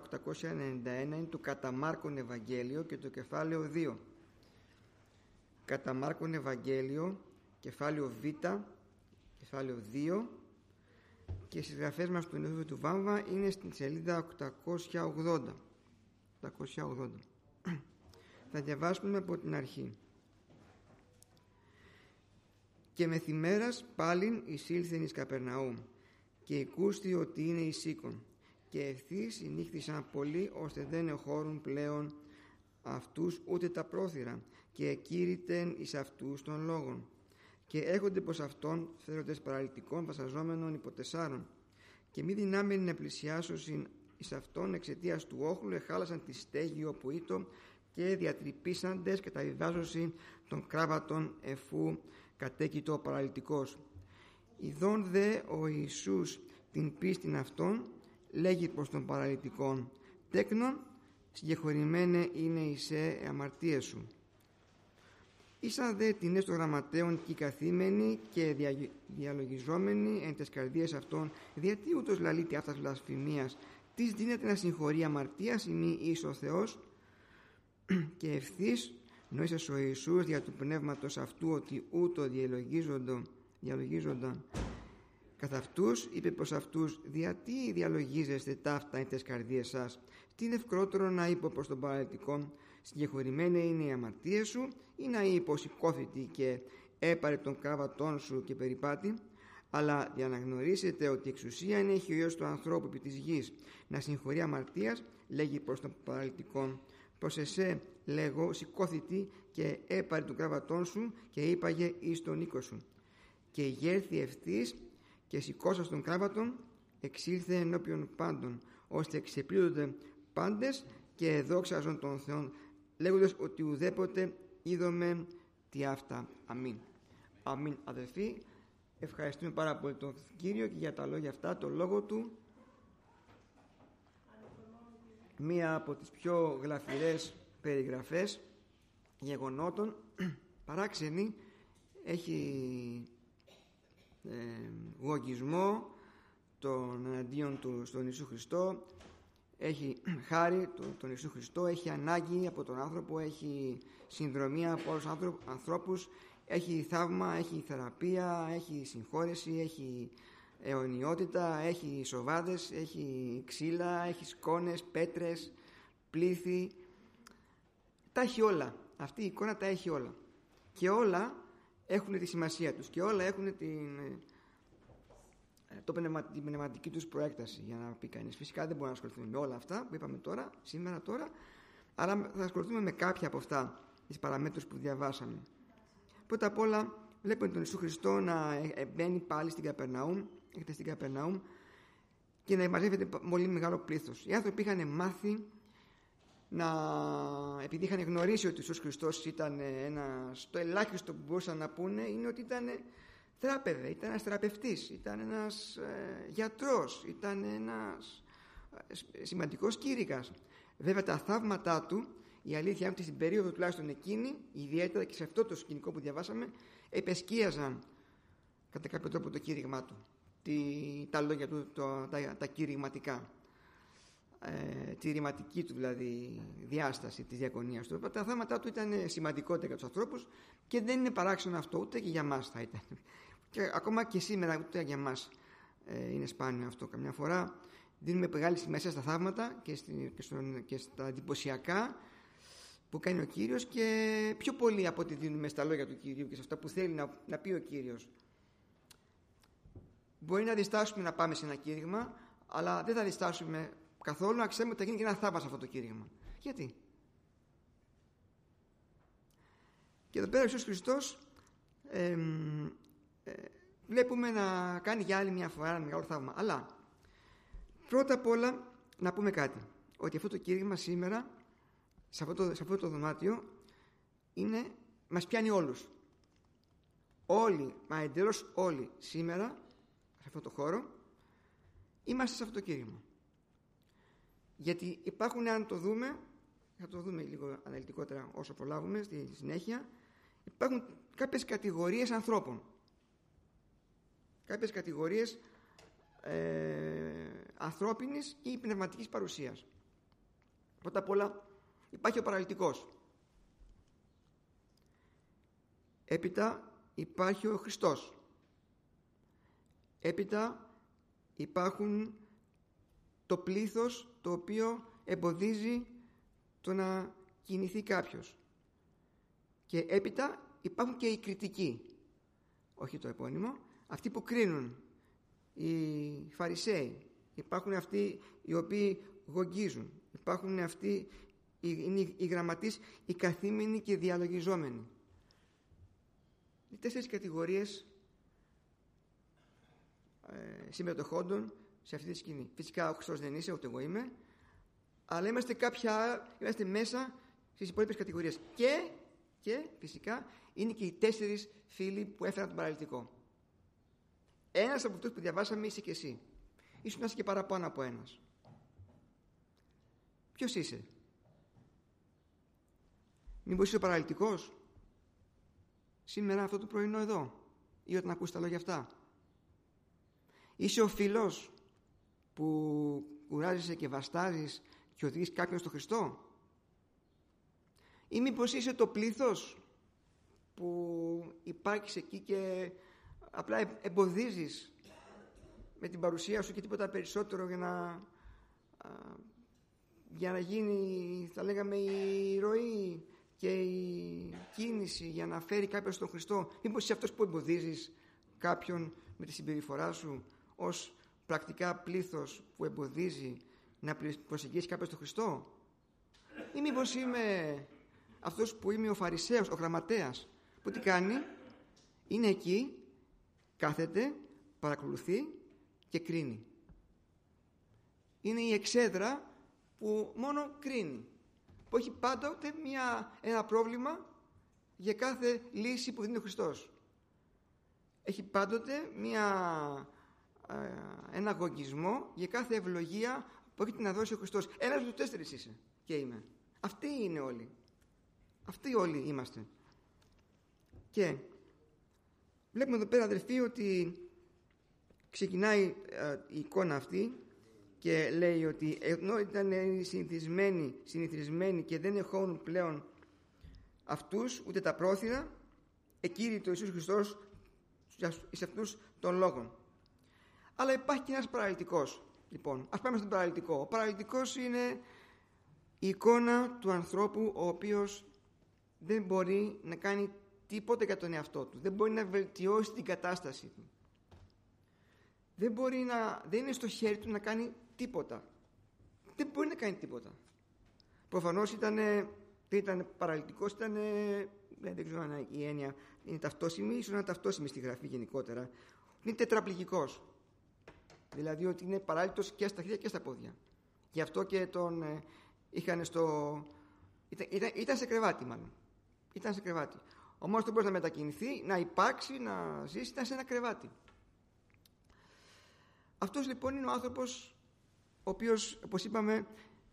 891 είναι το κατά Μάρκον Ευαγγέλιο και το κεφάλαιο 2. Κατά Μάρκον Ευαγγέλιο, κεφάλαιο Β, κεφάλαιο 2, και στις γραφές μας του Νεοφύλου του Βάμβα είναι στην σελίδα 880. Θα διαβάσουμε από την αρχή. «Και μεθημέρας πάλιν εισήλθεν εις Καπερναούμ, και εκούστη ότι είναι εις οίκον, και ευθύς συνήχθησαν πολλοί, ώστε δεν εχώρουν πλέον αυτούς ούτε τα πρόθυρα, και εκήρυτεν εις αυτούς των λόγων. Και έχονται πως αυτόν φέροντες παραλυτικών βασαζόμενων υπό 4, και μη δυνάμενοι να πλησιάσωσιν εις αυτόν εξαιτίας του όχλου, εχάλασαν τη στέγη όπου ήτο, και διατρυπήσαντες και τα βιβάζωσιν των κράβατων εφού κατέκειτο ο παραλυτικός. Ιδών δε ο Ιησούς την πίστην αυτών, λέγει προς τον παραλυτικόν, τέκνον, συγκεχωρημένε είναι εισέ αμαρτίες σου. Ήσαν δε την των γραμματέων και καθήμενοι και διαλογιζόμενοι εν τες καρδίες αυτών, διότι ούτως λαλείται αυτάς βλασφημίας, τις δίνεται να συγχωρεί αμαρτίας ή μη εις ο Θεός. Και ευθύς νόησας ο Ιησούς δια του πνεύματος αυτού ότι ούτω διαλογίζονταν καθ' αυτούς, είπε προς αυτούς, διατί διαλογίζεστε ταύτα εν τες καρδίες σας? Τι είναι ευκρότερο να είπω προς τον παραλυτικόν, συγκεχωρημένοι είναι οι αμαρτίες σου, ή να είπω σηκώθητη και έπαρε τον κράβατόν σου και περιπάτη? Αλλά για να γνωρίσετε ότι εξουσία έχει ο Υιός του ανθρώπου επί της γης να συγχωρεί αμαρτίας, λέγει προς τον παραλυτικόν, προς εσέ λέγω, σηκώθητη και έπαρε τον κράβατόν σου και είπαγε εις τον οίκο σου. Και γέρθη ευθύς και σηκώσας τον κράβατον, εξήλθε ενώπιον πάντων, ώστε εξεπλήρωται πάντες και δόξαζον τον Θεόν, λέγοντας ότι ουδέποτε είδομε τι αυτά. Αμήν. Αμήν, αδελφοί. Ευχαριστούμε πάρα πολύ τον Κύριο και για τα λόγια αυτά, το λόγο του. Μία από τις πιο γλαφυρές περιγραφές γεγονότων, παράξενη, έχει γογγισμό τον εναντίον του στον Ιησού Χριστό, έχει χάρη τον Ιησού Χριστό, έχει ανάγκη από τον άνθρωπο, έχει συνδρομία από όλους τους ανθρώπους, έχει θαύμα, έχει θεραπεία, έχει συγχώρεση, έχει αιωνιότητα, έχει σοβάδες, έχει ξύλα, έχει σκόνες, πέτρες, πλήθη, τα έχει όλα. Αυτή η εικόνα τα έχει όλα και όλα έχουν τη σημασία τους και όλα έχουν την πνευματική τους προέκταση, για να πει κανείς. Φυσικά δεν μπορούμε να ασχοληθούμε με όλα αυτά που είπαμε σήμερα τώρα, αλλά θα ασχοληθούμε με κάποια από αυτά τις παραμέτρους που διαβάσαμε. Πρώτα απ' όλα βλέπουμε τον Ιησού Χριστό να μπαίνει πάλι στην Καπερναούμ και να μαζεύεται πολύ μεγάλο πλήθος. Οι άνθρωποι είχαν μάθει επειδή είχαν γνωρίσει ότι ο Ιησούς Χριστός ήταν το ελάχιστο που μπορούσαν να πούνε είναι ότι ήταν θεράπευε, ήταν ένας θεραπευτής, ήταν ένας γιατρός, ήταν ένας σημαντικός κήρυκας. Βέβαια τα θαύματά του, η αλήθεια είναι ότι στην περίοδο τουλάχιστον εκείνη, ιδιαίτερα και σε αυτό το σκηνικό που διαβάσαμε, επεσκίαζαν κατά κάποιο τρόπο το κήρυγμά του, τα λόγια του, τα κηρυγματικά, τη ρηματική του δηλαδή διάσταση της διακονίας του. Τα θαύματά του ήταν σημαντικότερα για τους ανθρώπους και δεν είναι παράξενο αυτό, ούτε και για μας θα ήταν. Και ακόμα και σήμερα ούτε για μας είναι σπάνιο αυτό. Καμιά φορά δίνουμε μεγάλη σημασία στα θαύματα και στα εντυπωσιακά που κάνει ο Κύριος, και πιο πολύ από ό,τι δίνουμε στα λόγια του Κυρίου και σε αυτά που θέλει να πει ο Κύριος. Μπορεί να διστάσουμε να πάμε σε ένα κήρυγμα, αλλά δεν θα διστάσουμε καθόλου να ξέρουμε ότι θα γίνει και ένα θαύμα σε αυτό το κήρυγμα. Γιατί? Και εδώ πέρα ο Ιησούς Χριστός βλέπουμε να κάνει για άλλη μια φορά ένα μεγάλο θαύμα. Αλλά πρώτα απ' όλα να πούμε κάτι, ότι αυτό το κήρυγμα σήμερα σε αυτό το δωμάτιο μας πιάνει όλους. Όλοι, μα εντελώς όλοι σήμερα σε αυτό το χώρο είμαστε σε αυτό το κήρυγμα. Γιατί υπάρχουν, αν το δούμε, θα το δούμε λίγο αναλυτικότερα όσο προλάβουμε στη συνέχεια, υπάρχουν κάποιες κατηγορίες ανθρώπων, κάποιες κατηγορίες ανθρώπινης ή πνευματικής παρουσίας. Πρώτα απ' όλα υπάρχει ο παραλυτικός. Έπειτα υπάρχει ο Χριστός. Έπειτα υπάρχουν το πλήθος το οποίο εμποδίζει το να κινηθεί κάποιος. Και έπειτα υπάρχουν και οι κριτικοί, όχι το επώνυμο, αυτοί που κρίνουν, οι Φαρισαίοι. Υπάρχουν αυτοί οι οποίοι γογγίζουν. Υπάρχουν αυτοί οι γραμματείς, οι καθήμενοι και διαλογιζόμενοι. Οι 4 κατηγορίες συμμετοχόντων σε αυτή τη σκηνή. Φυσικά ο Χριστός δεν είσαι, ούτε εγώ είμαι, αλλά είμαστε μέσα στις υπόλοιπες κατηγορίες. Και φυσικά είναι και οι 4 φίλοι που έφεραν τον παραλυτικό. Ένας από αυτούς που διαβάσαμε είσαι και εσύ. Ίσως να είσαι και παραπάνω από ένας. Ποιος είσαι? Μήπως είσαι ο παραλυτικός σήμερα αυτό το πρωινό εδώ, ή όταν ακούς τα λόγια αυτά? Είσαι ο φίλος που κουράζεσαι και βαστάζεις και οδηγείς κάποιον στο Χριστό? Ή μήπως είσαι το πλήθος που υπάρχεις εκεί και απλά εμποδίζεις με την παρουσία σου και τίποτα περισσότερο για να γίνει, θα λέγαμε, η ροή και η κίνηση για να φέρει κάποιον στον Χριστό? Μήπως είσαι αυτός που εμποδίζεις κάποιον με τη συμπεριφορά σου ως πρακτικά πλήθος που εμποδίζει να προσεγγίσει κάποιον στον Χριστό? Ή μήπως είμαι αυτός που είμαι ο Φαρισαίος, ο γραμματέας, που τι κάνει? Είναι εκεί, κάθεται, παρακολουθεί και κρίνει. Είναι η εξέδρα που μόνο κρίνει, που έχει πάντοτε ένα πρόβλημα για κάθε λύση που δίνει ο Χριστός. Έχει πάντοτε ένα γογγισμό για κάθε ευλογία που έχει να δώσει ο Χριστός. Ένας από τους 4 είσαι και είμαι. Αυτοί είναι όλοι. Αυτοί όλοι είμαστε. Και βλέπουμε εδώ πέρα, αδελφοί, ότι ξεκινάει η εικόνα αυτή και λέει ότι ενώ ήταν συνηθισμένοι και δεν εχώνουν πλέον αυτούς ούτε τα πρόθυρα, εκήρυτο ο Ιησούς Χριστός σε αυτούς των λόγων. Αλλά υπάρχει και ένας παραλυτικός. Λοιπόν, ας πάμε στον παραλυτικό. Ο παραλυτικός είναι η εικόνα του ανθρώπου ο οποίος δεν μπορεί να κάνει τίποτα για τον εαυτό του. Δεν μπορεί να βελτιώσει την κατάσταση του. Δεν είναι στο χέρι του να κάνει τίποτα. Δεν μπορεί να κάνει τίποτα. Προφανώς δεν ήταν παραλυτικός, δεν ξέρω αν η έννοια είναι ταυτόσιμη, ίσως να είναι ταυτόσιμη στη Γραφή γενικότερα. Είναι τετραπληγικός. Δηλαδή ότι είναι παράλυτος και στα χέρια και στα πόδια. Γι' αυτό και τον είχαν ήταν σε κρεβάτι μάλλον. Ήταν σε κρεβάτι. Ο μόνος που μπορεί να μετακινηθεί, να υπάρξει, να ζήσει, ήταν σε ένα κρεβάτι. Αυτός λοιπόν είναι ο άνθρωπος ο οποίος, όπως είπαμε,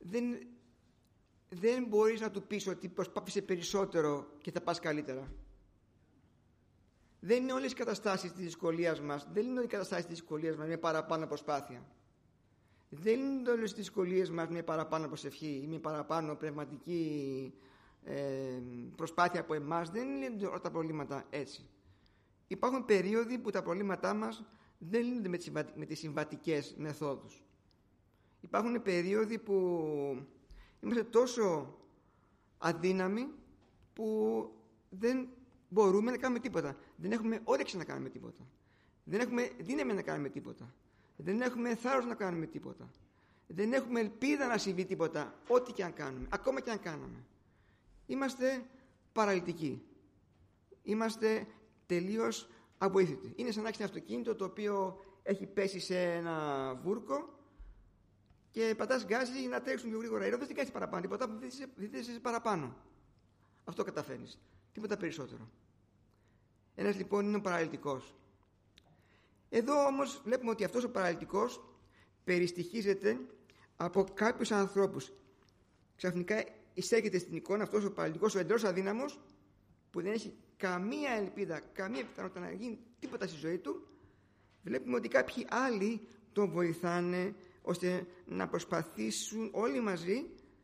δεν μπορείς να του πεις ότι προσπάθησε περισσότερο και θα πας καλύτερα. Δεν είναι όλες οι καταστάσεις της δυσκολίας μας, δεν είναι όλες οι καταστάσεις της δυσκολίας μας με παραπάνω προσπάθεια. Δεν είναι όλες οι δυσκολίες μας με παραπάνω προσευχή ή με παραπάνω πνευματική προσπάθεια από εμάς. Δεν είναι όλα τα προβλήματα έτσι. Υπάρχουν περίοδοι που τα προβλήματά μας δεν λύνονται με τις συμβατικές μεθόδους. Υπάρχουν περίοδοι που είμαστε τόσο αδύναμοι που δεν μπορούμε να κάνουμε τίποτα. Δεν έχουμε όρεξη να κάνουμε τίποτα. Δεν έχουμε δύναμη να κάνουμε τίποτα. Δεν έχουμε θάρρος να κάνουμε τίποτα. Δεν έχουμε ελπίδα να συμβεί τίποτα, ό,τι και αν κάνουμε, ακόμα και αν κάναμε. Είμαστε παραλυτικοί. Είμαστε τελείως αβοήθητοι. Είναι σαν να έχεις ένα αυτοκίνητο το οποίο έχει πέσει σε ένα βούρκο και πατάς γκάζι να τρέξουν πιο γρήγορα. Εδώ δεν κάνεις παραπάνω τίποτα, δεν θες παραπάνω. Αυτό καταφέρνεις. Τίποτα περισσότερο. Ένας λοιπόν είναι ο παραλυτικός. Εδώ όμως βλέπουμε ότι αυτός ο παραλυτικός περιστοιχίζεται από κάποιους ανθρώπους. Ξαφνικά εισέρχεται στην εικόνα αυτός ο παραλυτικός, ο εντελώς αδύναμος, που δεν έχει καμία ελπίδα, καμία πιθανότητα να γίνει τίποτα στη ζωή του. Βλέπουμε ότι κάποιοι άλλοι τον βοηθάνε ώστε να προσπαθήσουν όλοι μαζί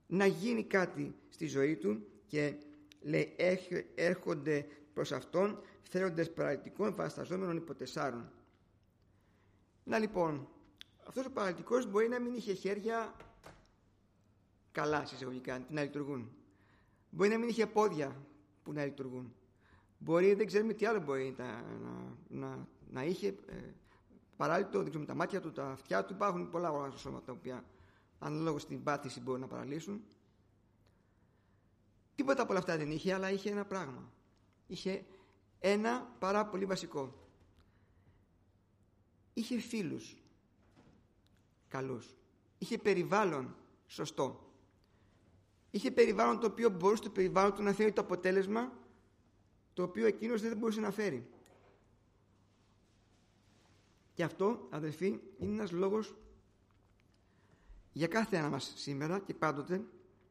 να γίνει κάτι στη ζωή του και λέει έρχονται προς αυτόν θέλοντες παραλυτικών βασταζόμενων υπό 4. Να λοιπόν, αυτός ο παραλυτικός μπορεί να μην είχε χέρια καλά συσσαγωγικά να λειτουργούν, μπορεί να μην είχε πόδια που να λειτουργούν, μπορεί, δεν ξέρουμε τι άλλο μπορεί να είχε παράλυτο, δεν ξέρουμε, τα μάτια του, τα αυτιά του, υπάρχουν πολλά όργανα στο σώμα τα οποία ανάλογα στην πάθηση μπορούν να παραλύσουν. Τίποτα από όλα αυτά δεν είχε, αλλά είχε ένα πράγμα. Είχε ένα πάρα πολύ βασικό. Είχε φίλους καλούς. Είχε περιβάλλον σωστό. Είχε περιβάλλον το οποίο μπορούσε το περιβάλλον του να φέρει το αποτέλεσμα το οποίο εκείνος δεν μπορούσε να φέρει. Και αυτό, αδελφοί, είναι ένας λόγος για κάθε ένα μας σήμερα και πάντοτε,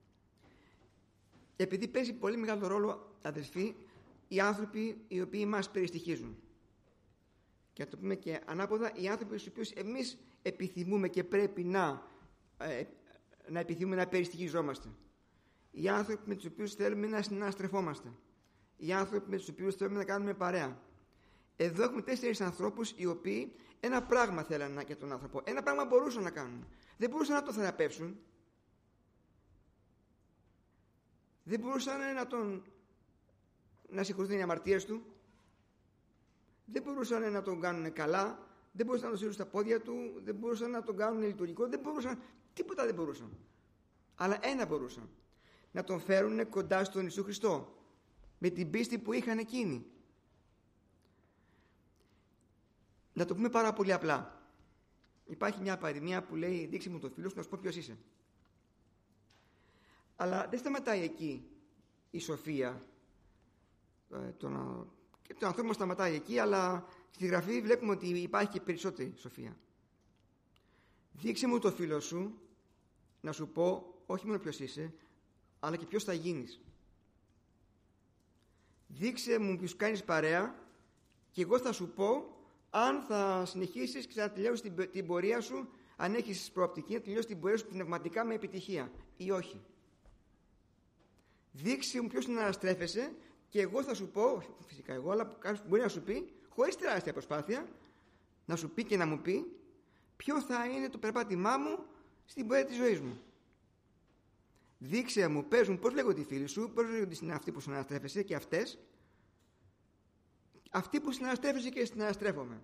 επειδή παίζει πολύ μεγάλο ρόλο, αδελφοί, οι άνθρωποι οι οποίοι μας περιστοιχίζουν. Και να το πούμε και ανάποδα, οι άνθρωποι στους οποίους εμείς επιθυμούμε και πρέπει να επιθυμούμε να περιστοιχιζόμαστε. Οι άνθρωποι με τους οποίους θέλουμε να συναστρεφόμαστε. Οι άνθρωποι με τους οποίους θέλουμε να κάνουμε παρέα. Εδώ έχουμε 4 ανθρώπους οι οποίοι ένα πράγμα θέλανε για τον άνθρωπο. Ένα πράγμα μπορούσαν να κάνουν. Δεν μπορούσαν να τον θεραπεύσουν. Δεν μπορούσαν να συγχωρηθούν οι αμαρτίες του. Δεν μπορούσαν να τον κάνουν καλά. Δεν μπορούσαν να τον σύρουν στα πόδια του. Δεν μπορούσαν να τον κάνουν λειτουργικό. Τίποτα δεν μπορούσαν. Αλλά ένα μπορούσαν. Να τον φέρουν κοντά στον Ιησού Χριστό. Με την πίστη που είχαν εκείνοι. Να το πούμε πάρα πολύ απλά. Υπάρχει μια παροιμία που λέει δείξε μου το φίλο σου να σου πω ποιος είσαι. Αλλά δεν σταματάει εκεί η σοφία. Και το ανθρώπινο σταματάει εκεί, αλλά στη Γραφή βλέπουμε ότι υπάρχει και περισσότερη σοφία. Δείξε μου το φίλο σου να σου πω όχι μόνο ποιος είσαι, αλλά και ποιος θα γίνεις. Δείξε μου ποιος κάνεις παρέα και εγώ θα σου πω αν θα συνεχίσεις και θα τελειώσεις την πορεία σου, αν έχεις προοπτική να τελειώσεις την πορεία σου πνευματικά με επιτυχία ή όχι. Δείξε μου ποιος είναι να αναστρέφεσαι και εγώ θα σου πω, φυσικά εγώ, αλλά κάποιος μπορεί να σου πει, χωρίς τεράστια προσπάθεια, να σου πει και να μου πει ποιο θα είναι το περπάτημά μου στην πορεία της ζωής μου. Δείξε μου, πες μου πώς λέγονται οι φίλοι σου, πώς λέγονται αυτοί που συναναστρέφεσαι και αυτές. Αυτοί που συναναστρέφεσαι και συναναστρέφομαι.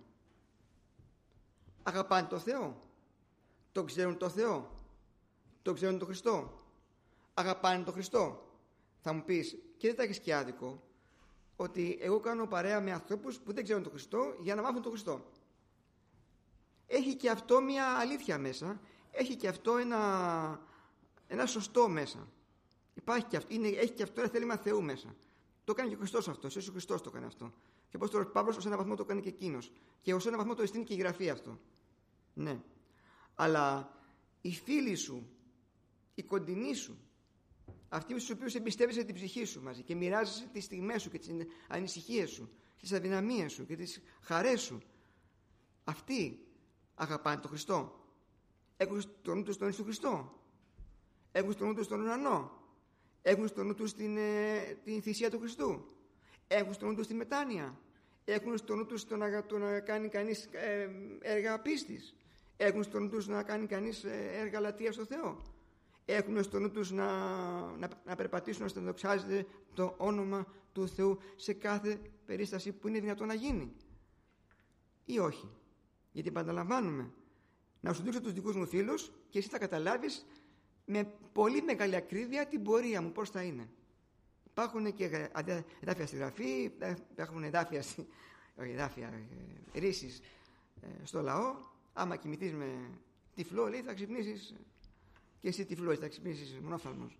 Αγαπάνε το Θεό. Τον ξέρουν το Θεό. Τον ξέρουν τον Χριστό. Αγαπάνε τον Χριστό. Θα μου πεις, και δεν τα έχεις και άδικο, ότι εγώ κάνω παρέα με ανθρώπους που δεν ξέρουν τον Χριστό για να μάθουν τον Χριστό. Έχει και αυτό μια αλήθεια μέσα. Έχει και αυτό ένα σωστό μέσα. Υπάρχει και αυτό, έχει και αυτό ένα θέλημα Θεού μέσα. Το έκανε και ο Χριστός αυτό. Ο Χριστός το έκανε αυτό. Και ο Απόστολος Παύλος ως ένα βαθμό το έκανε και εκείνος. Και ως ένα βαθμό το εστίνει και η Γραφή αυτό. Ναι. Αλλά οι φίλοι σου, οι κοντινοί σου, αυτοί στους οποίους εμπιστεύεσαι την ψυχή σου μαζί και μοιράζεσαι τις στιγμές σου και τις ανησυχίες σου, τις αδυναμίες σου και τις χαρές σου, αυτοί αγαπάνε τον Χριστό. Έχουν στο νου τους τον Ιησού Χριστό. Έχουν στο νου τους τον ουρανό. Έχουν στο νου τους την θυσία του Χριστού. Έχουν στο νου τους τη μετάνοια. Έχουν στο νου τους το να κάνει κανείς έργα πίστης. Έχουν στο νου τους να κάνει κανείς έργα λατρείας στο Θεό. Έχουν στο νου τους να περπατήσουν ώστε να δοξάζεται το όνομα του Θεού σε κάθε περίσταση που είναι δυνατό να γίνει. Ή όχι. Γιατί επαναλαμβάνουμε, να σου δείξω τους δικούς μου φίλους και εσύ θα καταλάβεις με πολύ μεγάλη ακρίβεια την πορεία μου πώς θα είναι. Υπάρχουν και εδάφια στη Γραφή, υπάρχουν εδάφια ρίσεις στο λαό. Άμα κοιμηθείς με τυφλό, λέει, θα ξυπνήσεις και εσύ τυφλός, θα ξυπνήσεις μονόφθαλμος.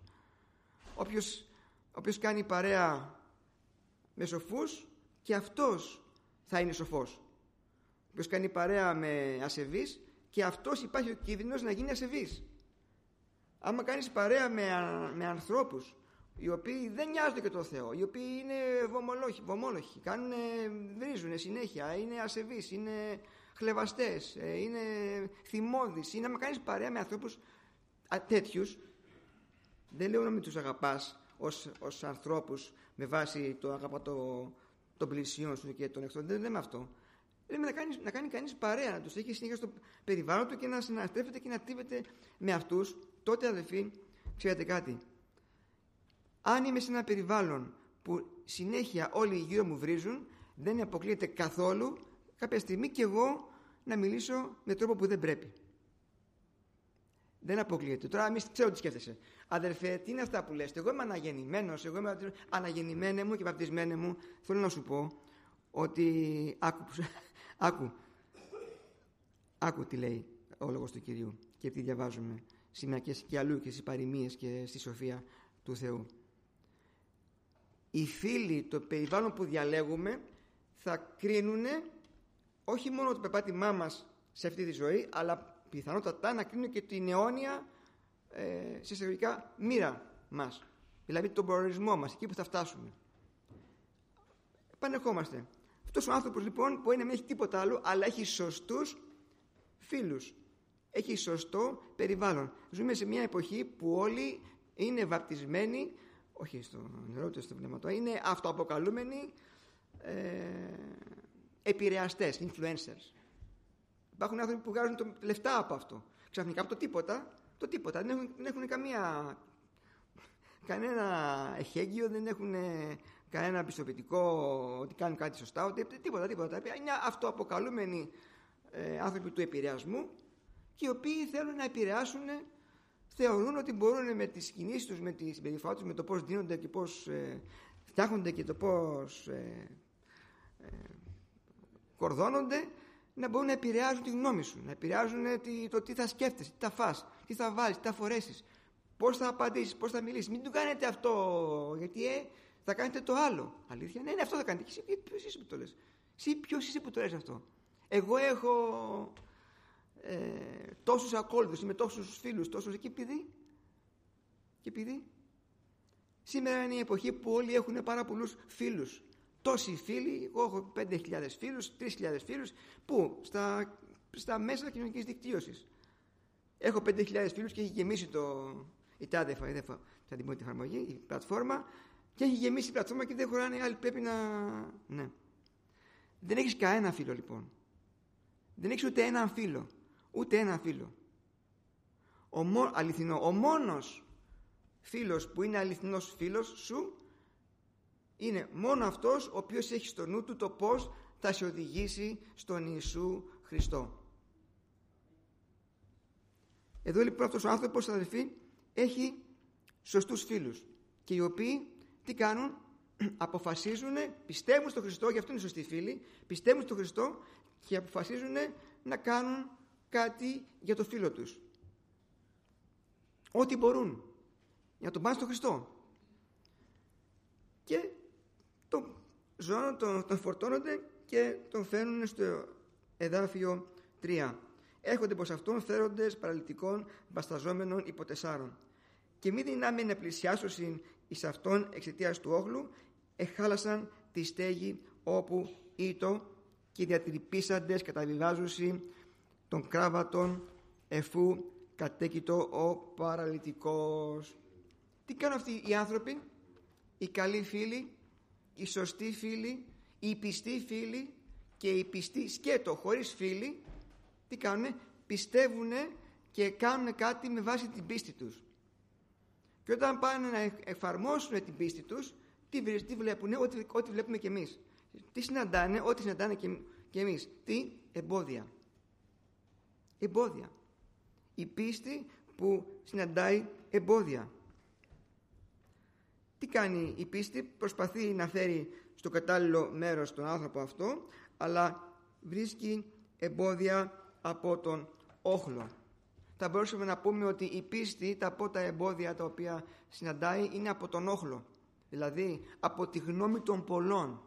Όποιος κάνει παρέα με σοφούς, και αυτός θα είναι σοφός. Όποιος κάνει παρέα με ασεβείς, και αυτός υπάρχει ο κίνδυνος να γίνει ασεβής. Άμα κάνεις παρέα με ανθρώπους οι οποίοι δεν νοιάζονται και το Θεό, οι οποίοι είναι βομόλοχοι, βρίζουν συνέχεια, είναι ασεβείς, είναι χλευαστές, είναι θυμώδεις, άμα κάνεις παρέα με ανθρώπους τέτοιους, Δεν λέω να μην τους αγαπάς ως ανθρώπους με βάση το αγαπά των πλησίων σου και των εχθρών. Δεν λέμε αυτό. Λέμε να κάνει κανείς παρέα, να τους έχει συνέχεια στο περιβάλλον του και να συναστρέφεται και να τύβεται με αυτούς. Τότε, αδελφοί, ξέρετε κάτι. Αν είμαι σε ένα περιβάλλον που συνέχεια όλοι γύρω μου βρίζουν, δεν αποκλείεται καθόλου κάποια στιγμή και εγώ να μιλήσω με τρόπο που δεν πρέπει. Δεν αποκλείεται. Τώρα εμείς ξέρω τι σκέφτεσαι. Αδερφέ, τι είναι αυτά που λες? Εγώ είμαι αναγεννημένος, εγώ είμαι αναγεννημένε μου και βαπτισμένε μου. Θέλω να σου πω ότι άκου τι λέει ο λόγος του Κυρίου και τι διαβάζουμε σήμερα και αλλού και στις παροιμίες και στη σοφία του Θεού. Οι φίλοι, το περιβάλλον που διαλέγουμε θα κρίνουν όχι μόνο το περπάτημά μας σε αυτή τη ζωή, αλλά πιθανότατα να κρίνουν και την αιώνια σε εισαγωγικά μοίρα μας, δηλαδή τον προορισμό μας, εκεί που θα φτάσουμε. Πανερχόμαστε. Αυτός ο άνθρωπος λοιπόν μπορεί να μην έχει τίποτα άλλο, αλλά έχει σωστούς φίλους, έχει σωστό περιβάλλον. Ζούμε σε μια εποχή που όλοι είναι βαπτισμένοι, όχι στο νερό ούτε στο πνεύμα, είναι αυτοαποκαλούμενοι επηρεαστές, influencers. Υπάρχουν άνθρωποι που βγάζουν λεφτά από αυτό. Ξαφνικά από το τίποτα. Δεν έχουν κανένα εχέγγυο, δεν έχουν κανένα πιστοποιητικό ότι κάνουν κάτι σωστά, ούτε τίποτα. Είναι αυτοαποκαλούμενοι άνθρωποι του επηρεασμού και οι οποίοι θέλουν να επηρεάσουν, θεωρούν ότι μπορούν με τις κινήσεις τους, με τη συμπεριφορά τους, με το πώς δίνονται και πώς φτιάχνονται και το πώς κορδώνονται, να μπορούν να επηρεάζουν τη γνώμη σου, να επηρεάζουν το τι θα σκέφτεσαι, τι θα φας, τι θα βάλεις, τι θα φορέσεις, πώς θα απαντήσεις, πώς θα μιλήσεις. Μην του κάνετε αυτό, γιατί θα κάνετε το άλλο. Αλήθεια, ναι, αυτό θα κάνετε. Ποιος είσαι που το λες? Ποιος είσαι που το λες αυτό? Εγώ έχω τόσους ακόλουθους, είμαι τόσους φίλους, τόσους και επειδή σήμερα είναι η εποχή που όλοι έχουν πάρα πολλούς φίλους. Τόσοι φίλοι, εγώ έχω 5.000 φίλους, 3.000 φίλους, που στα μέσα κοινωνικής δικτύωσης. Έχω 5.000 φίλους και έχει γεμίσει η τάδε εφαρμογή, η πλατφόρμα, και έχει γεμίσει η πλατφόρμα και δεν χωράνε άλλοι, πρέπει να... Ναι. Δεν έχεις κανένα φίλο λοιπόν. Δεν έχεις ούτε έναν φίλο. Ούτε έναν φίλο. Αληθινό. Ο μόνος φίλος που είναι αληθινός φίλος σου είναι μόνο αυτός ο οποίος έχει στο νου του το πώς θα σε οδηγήσει στον Ιησού Χριστό. Εδώ λοιπόν αυτός ο άνθρωπος, αδελφοί, έχει σωστούς φίλους, και οι οποίοι τι κάνουν? Αποφασίζουν, πιστεύουν στον Χριστό, γι' αυτό είναι σωστοί φίλοι, πιστεύουν στον Χριστό και αποφασίζουν να κάνουν κάτι για το φίλο τους. Ό,τι μπορούν για να τον πάνε στον Χριστό. Και τον φορτώνονται και τον φέρνουν στο εδάφιο 3. Έρχονται προς αυτόν φέροντες παραλυτικών βασταζόμενων υπό 4. Και μη δυνάμει να πλησιάσωσιν εις αυτόν εξαιτίας του όχλου, εχάλασαν τη στέγη όπου ήτο και διατρυπήσαντες καταβιβάζουσι των κράβατων εφού κατέκητο ο παραλυτικός. Τι κάνουν αυτοί οι άνθρωποι? Οι καλοί φίλοι, οι σωστοί φίλοι, οι πιστοί φίλοι και οι πιστοί σκέτο χωρίς φίλοι, τι κάνουνε? Πιστεύουνε και κάνουν κάτι με βάση την πίστη τους. Και όταν πάνε να εφαρμόσουν την πίστη τους, τι βλέπουνε? Ό,τι βλέπουμε και εμείς. Τι συναντάνε? Ό,τι συναντάνε και εμείς. Τι? Εμπόδια. Εμπόδια. Η πίστη που συναντάει εμπόδια. Τι κάνει η πίστη? Προσπαθεί να φέρει στο κατάλληλο μέρος τον άνθρωπο αυτό, αλλά βρίσκει εμπόδια από τον όχλο. Θα μπορούσαμε να πούμε ότι η πίστη, τα πρώτα εμπόδια τα οποία συναντάει, είναι από τον όχλο, δηλαδή από τη γνώμη των πολλών.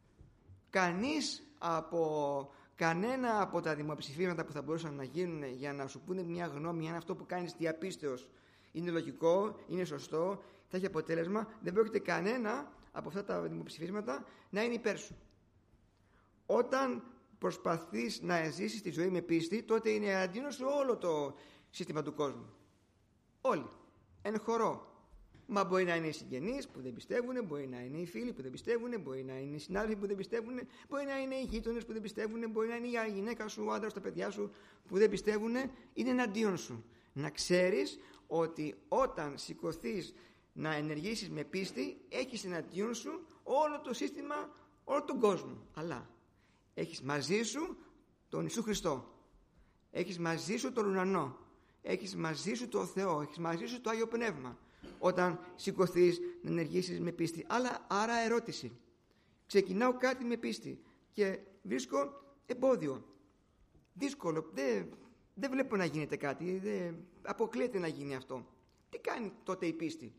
Κανένα από τα δημοψηφίσματα που θα μπορούσαν να γίνουν για να σου πούνε μια γνώμη, αν αυτό που κάνεις διαπίστεως είναι λογικό, είναι σωστό, θα έχει αποτέλεσμα, δεν πρόκειται κανένα από αυτά τα δημοψηφίσματα να είναι υπέρ σου. Όταν προσπαθείς να ζήσεις τη ζωή με πίστη, τότε είναι αντίνο σου όλο το σύστημα του κόσμου. Όλοι, εν χορό, Μα μπορεί να είναι οι συγγενείς που δεν πιστεύουν, μπορεί να είναι οι φίλοι που δεν πιστεύουν, μπορεί να είναι οι συνάδελφοι που δεν πιστεύουν, μπορεί να είναι οι γείτονες που δεν πιστεύουν, μπορεί να είναι η γυναίκα σου, ο άντρας, τα παιδιά σου που δεν πιστεύουν. Είναι εναντίον σου. Να ξέρεις ότι όταν σηκωθείς να ενεργήσεις με πίστη, έχεις εναντίον σου όλο το σύστημα, όλο τον κόσμο. Αλλά έχεις μαζί σου τον Ιησού Χριστό, έχεις μαζί σου τον ουρανό, έχεις μαζί σου τον Θεό, έχεις μαζί σου το Άγιο Πνεύμα όταν σηκωθείς να ενεργήσεις με πίστη. Άρα ερώτηση, ξεκινάω κάτι με πίστη και βρίσκω εμπόδιο, δύσκολο, δεν βλέπω να γίνεται κάτι, αποκλείεται να γίνει αυτό. Τι κάνει τότε η πίστη?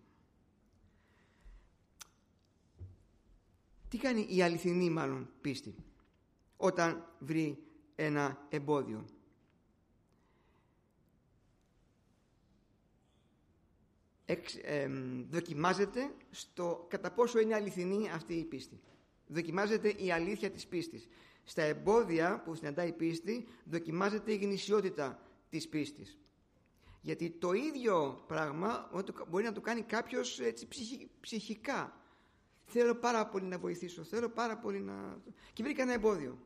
Τι κάνει η αληθινή μάλλον πίστη όταν βρει ένα εμπόδιο? Δοκιμάζεται στο κατά πόσο είναι αληθινή αυτή η πίστη. Δοκιμάζεται η αλήθεια της πίστης. Στα εμπόδια που συναντάει η πίστη δοκιμάζεται η γνησιότητα της πίστης. Γιατί το ίδιο πράγμα μπορεί να το κάνει κάποιος έτσι ψυχικά. Θέλω πάρα πολύ να βοηθήσω, θέλω πάρα πολύ να... και βρήκα ένα εμπόδιο.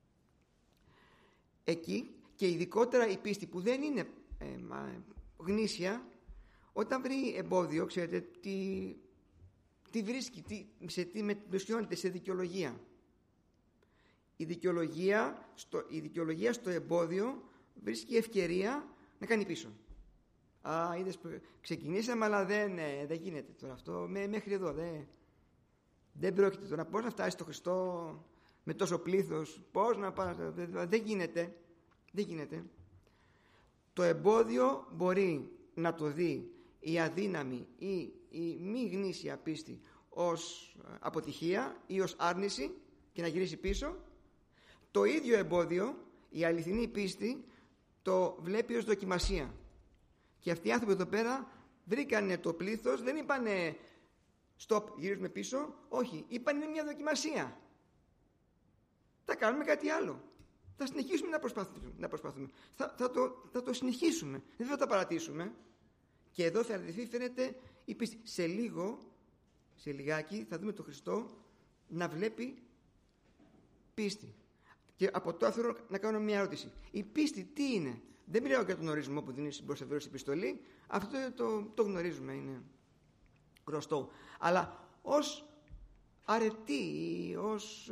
Εκεί, και ειδικότερα η πίστη που δεν είναι γνήσια, όταν βρει εμπόδιο, ξέρετε τι βρίσκει, σε τι μετουσιώνεται, σε δικαιολογία. Η δικαιολογία στο εμπόδιο βρίσκει ευκαιρία να κάνει πίσω. Είδες, ξεκινήσαμε, αλλά δεν γίνεται τώρα αυτό, μέχρι εδώ δεν πρόκειται τώρα. Πώς να φτάσει στο Χριστό με τόσο πλήθος, πώς να πάει? Δεν γίνεται. Το εμπόδιο μπορεί να το δει η αδύναμη ή η μη γνήσια πίστη ως αποτυχία ή ως άρνηση και να γυρίσει πίσω. Το ίδιο εμπόδιο η αληθινή πίστη το βλέπει ως δοκιμασία. Και αυτοί οι άνθρωποι εδώ πέρα βρήκανε το πλήθος, δεν είπανε stop, γυρίζουμε πίσω. Όχι, είπαν είναι μια δοκιμασία. Θα κάνουμε κάτι άλλο. Θα συνεχίσουμε να προσπαθούμε. Θα το συνεχίσουμε. Δεν θα τα παρατήσουμε. Και εδώ θα αρνηθεί, φαίνεται, η πίστη. Σε λιγάκι θα δούμε τον Χριστό να βλέπει πίστη. Και από το θέλω να κάνω μια ερώτηση. Η πίστη τι είναι? Δεν μιλάω για τον ορισμό που δίνει στην προσεβέρωση επιστολή. Αυτό το γνωρίζουμε, είναι γνωστό. Αλλά ως αρετή, ως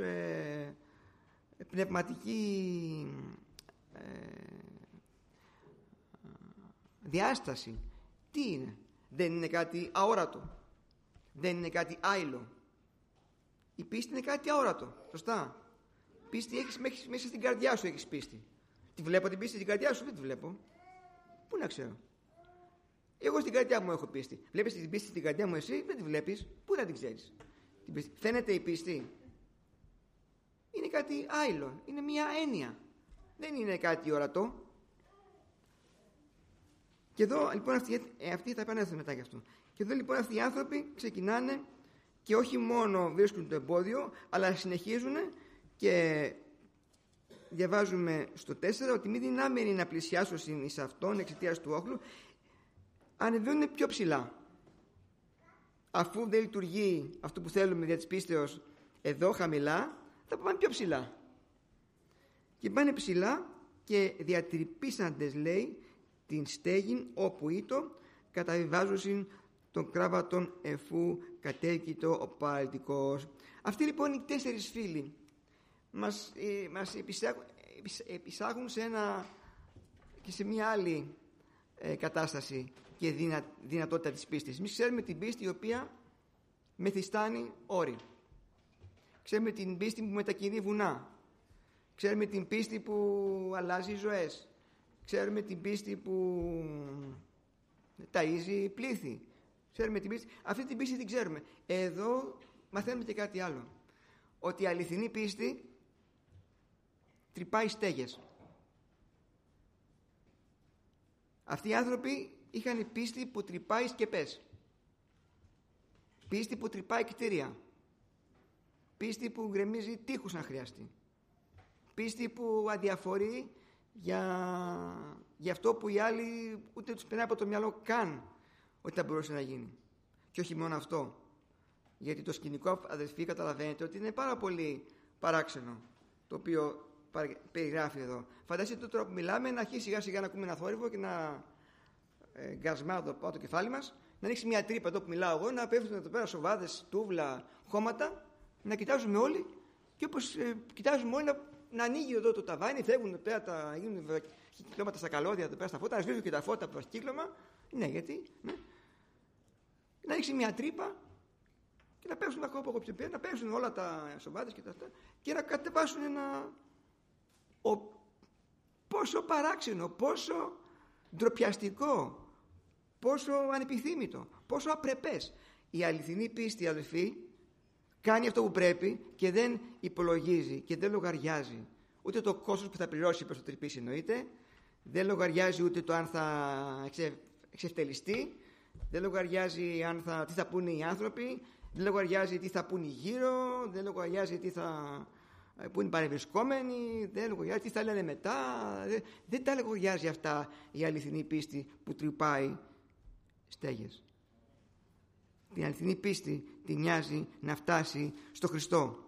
πνευματική διάσταση, τι είναι? Δεν είναι κάτι αόρατο, δεν είναι κάτι άειλο. Η πίστη είναι κάτι αόρατο, σωστά? Πίστη έχεις μέσα στην καρδιά σου, έχεις πίστη. Τη βλέπω την πίστη στην καρδιά σου? Δεν τη βλέπω. Πού να ξέρω? Εγώ στην καρδιά μου έχω πίστη. Βλέπεις την πίστη στην καρδιά μου εσύ? Δεν τη βλέπεις. Πού να την ξέρεις? Φαίνεται η πίστη? Είναι κάτι άειλο, είναι μια έννοια, δεν είναι κάτι ορατό. Και εδώ λοιπόν αυτοί θα επανέλθουν μετά γι' αυτό. Και εδώ λοιπόν αυτοί οι άνθρωποι ξεκινάνε και όχι μόνο βρίσκουν το εμπόδιο, αλλά συνεχίζουν και διαβάζουμε στο 4 ότι μη δυνάμενοι να πλησιάσουν εις αυτόν εξαιτίας του όχλου, ανεβαίνουν πιο ψηλά. Αφού δεν λειτουργεί αυτό που θέλουμε δια της πίστεως εδώ χαμηλά, θα πάνε πιο ψηλά. Και πάνε ψηλά και διατρυπήσαντες, λέει, την στέγην όπου ήτο, καταβιβάζουσιν τον κράβατον εφού κατέκειτο ο παραλυτικός. Αυτοί λοιπόν οι 4 φίλοι μας επισάγουν σε μια άλλη κατάσταση και δυνατότητα της πίστης. Εμείς ξέρουμε την πίστη η οποία μεθιστάνει όρη. Ξέρουμε την πίστη που μετακινεί βουνά. Ξέρουμε την πίστη που αλλάζει ζωές. Ξέρουμε την πίστη που ταΐζει πλήθη. Ξέρουμε την πίστη. Αυτή την πίστη την ξέρουμε. Εδώ μαθαίνουμε και κάτι άλλο. Ότι η αληθινή πίστη τρυπάει στέγες. Αυτοί οι άνθρωποι είχαν πίστη που τρυπάει σκεπές. Πίστη που τρυπάει κτίρια. Πίστη που γκρεμίζει τείχους αν χρειαστεί. Πίστη που αδιαφορεί για αυτό που οι άλλοι ούτε τους περνάει από το μυαλό καν ότι θα μπορούσε να γίνει. Και όχι μόνο αυτό. Γιατί το σκηνικό, αδελφοί, καταλαβαίνετε ότι είναι πάρα πολύ παράξενο το οποίο περιγράφει εδώ. Φανταστείτε τώρα που μιλάμε να αρχίσει σιγά σιγά να ακούμε ένα θόρυβο και να γκασμά το πάνω το κεφάλι μας, να ανοίξει μια τρύπα εδώ που μιλάω εγώ, να πέφτουν εδώ πέρα σοβάδες, τούβλα, χώματα, να κοιτάζουμε όλοι και όπως κοιτάζουμε όλοι να ανοίγει εδώ το ταβάνι, φεύγουν εδώ πέρα, γίνουν κυκλώματα στα καλώδια εδώ πέρα στα φώτα, να σβήνουν και τα φώτα από το κύκλωμα. Ναι, γιατί, ναι. Να ανοίξει μια τρύπα και να πέσουν ακόμα από πιο πέρα, να πέσουν όλα τα σοβάδες και τα αυτά και να κατεβάσουν ένα. Πόσο παράξενο, πόσο ντροπιαστικό, πόσο ανεπιθύμητο, πόσο απρεπές. Η αληθινή πίστη, αδελφοί, κάνει αυτό που πρέπει και δεν υπολογίζει και δεν λογαριάζει ούτε το κόστος που θα πληρώσει προς το τρυπήσει, εννοείται, δεν λογαριάζει ούτε το αν θα εξευτελιστεί, δεν λογαριάζει τι θα πούνε οι άνθρωποι, δεν λογαριάζει τι θα πούνε γύρω, δεν λογαριάζει που είναι παρευρισκόμενοι, δεν λογαριάζει τι θα λένε μετά, δεν τα λογαριάζει αυτά η αληθινή πίστη που τρυπάει στέγες. Την αληθινή πίστη την νοιάζει να φτάσει στο Χριστό.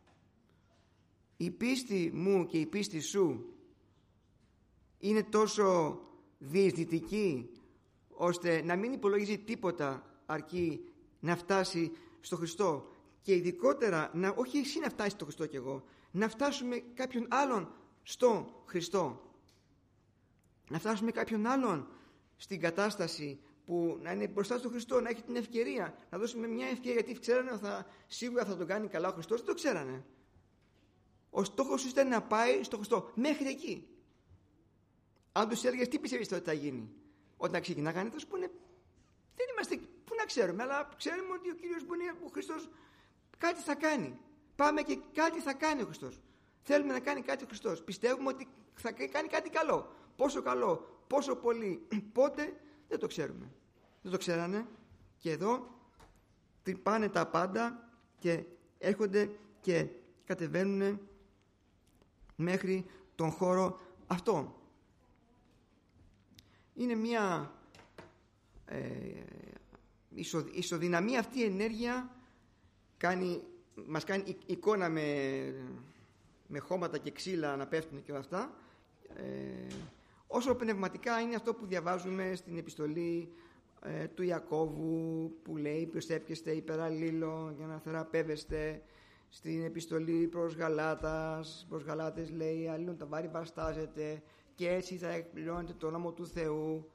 Η πίστη μου και η πίστη σου είναι τόσο διεισδυτική ώστε να μην υπολογίζει τίποτα αρκεί να φτάσει στο Χριστό. Και ειδικότερα, όχι εσύ να φτάσεις στο Χριστό κι εγώ, να φτάσουμε κάποιον άλλον στο Χριστό. Να φτάσουμε κάποιον άλλον στην κατάσταση που να είναι μπροστά στο Χριστό, να έχει την ευκαιρία, να δώσουμε μια ευκαιρία, γιατί ξέρανε σίγουρα θα τον κάνει καλά ο Χριστός, δεν το ξέρανε. Ο στόχος του ήταν να πάει στο Χριστό, μέχρι εκεί. Αν τους έλεγες τι πιστεύεις ότι θα γίνει, όταν ξεκινάγανε θα σου πούνε, δεν είμαστε, πού να ξέρουμε, αλλά ξέρουμε ότι ο Κύριος ο Χριστός κάτι θα κάνει. Πάμε και κάτι θα κάνει ο Χριστός. Θέλουμε να κάνει κάτι ο Χριστός. Πιστεύουμε ότι θα κάνει κάτι καλό. Πόσο καλό, πόσο πολύ, πότε, δεν το ξέρουμε. Δεν το ξέρανε. Και εδώ τρυπάνε τα πάντα και έρχονται και κατεβαίνουν μέχρι τον χώρο αυτό. Είναι μια ισοδυναμία αυτή η ενέργεια, μας κάνει εικόνα με χώματα και ξύλα να πέφτουν και όλα αυτά, όσο πνευματικά είναι αυτό που διαβάζουμε στην επιστολή του Ιακώβου που λέει προσεύχεστε υπεραλλήλων για να θεραπεύεστε, στην επιστολή προς Γαλάτες λέει αλλήλων τα βάρη βαστάζετε και έτσι θα εκπληρώνετε το νόμο του Θεού.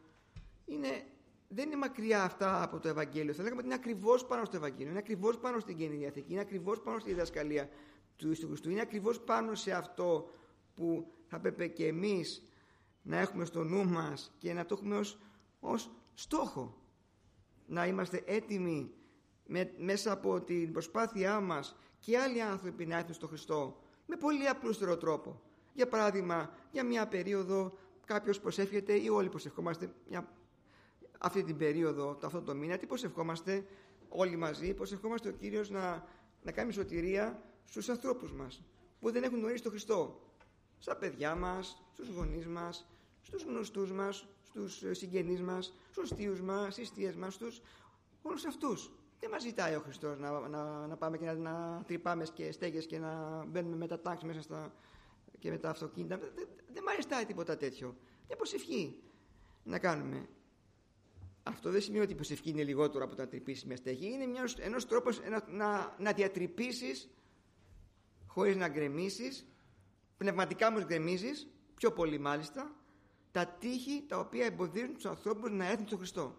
Δεν είναι μακριά αυτά από το Ευαγγέλιο. Θα λέγαμε ότι είναι ακριβώς πάνω στο Ευαγγέλιο, είναι ακριβώς πάνω στην Καινή Διαθήκη, είναι ακριβώς πάνω στη διδασκαλία του Ιησού Χριστού, είναι ακριβώς πάνω σε αυτό που θα πρέπει και εμείς να έχουμε στο νου μας και να το έχουμε ως στόχο. Να είμαστε έτοιμοι μέσα από την προσπάθειά μας και άλλοι άνθρωποι να έρθουν στο Χριστό με πολύ απλούστερο τρόπο. Για παράδειγμα, για μια περίοδο κάποιος προσεύχεται ή όλοι προσευχόμαστε αυτή την περίοδο, αυτό το μήνα, τι προσευχόμαστε όλοι μαζί, προσευχόμαστε ο Κύριος να κάνει σωτηρία στους ανθρώπους μας που δεν έχουν γνωρίσει τον Χριστό, στα παιδιά μας, στους γονείς μας, στους γνωστούς μας, στους συγγενείς μας, στους θείους μας, στις θείες μας, όλους αυτούς. Δεν μας ζητάει ο Χριστός να πάμε και να τρυπάμε και στέγες και να μπαίνουμε με τα τάξη μέσα και με τα αυτοκίνητα. Δεν μας ζητάει τίποτα τέτοιο. Μια προσευχή να κάνουμε. Αυτό δεν σημαίνει ότι η προσευχή είναι λιγότερο από το να τρυπήσεις μια στέγη. Είναι ένας τρόπος να διατρυπήσεις χωρίς να γκρεμίσεις, πνευματικά όμως γκρεμίζεις, πιο πολύ μάλιστα, τα τείχη τα οποία εμποδίζουν τους ανθρώπους να έρθουν στον Χριστό.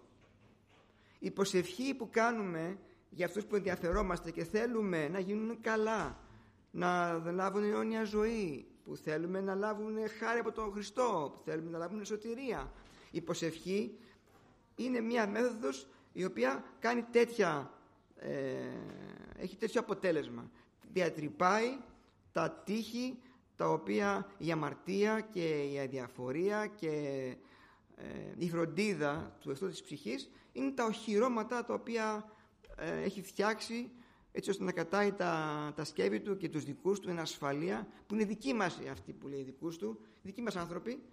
Η προσευχή που κάνουμε για αυτούς που ενδιαφερόμαστε και θέλουμε να γίνουν καλά, να λάβουν αιώνια ζωή, που θέλουμε να λάβουν χάρη από τον Χριστό, που θέλουμε να λάβουν σωτηρία, η προσευχή είναι μια μέθοδος η οποία κάνει έχει τέτοιο αποτέλεσμα. Διατρυπάει τα τείχη τα οποία η αμαρτία και η αδιαφορία και η φροντίδα του εχθρού της ψυχής είναι τα οχυρώματα τα οποία έχει φτιάξει έτσι ώστε να κατάει τα σκεύη του και τους δικούς του εν ασφαλεία, που είναι δικοί μας αυτοί που λέει δικούς του, δικοί μας άνθρωποι.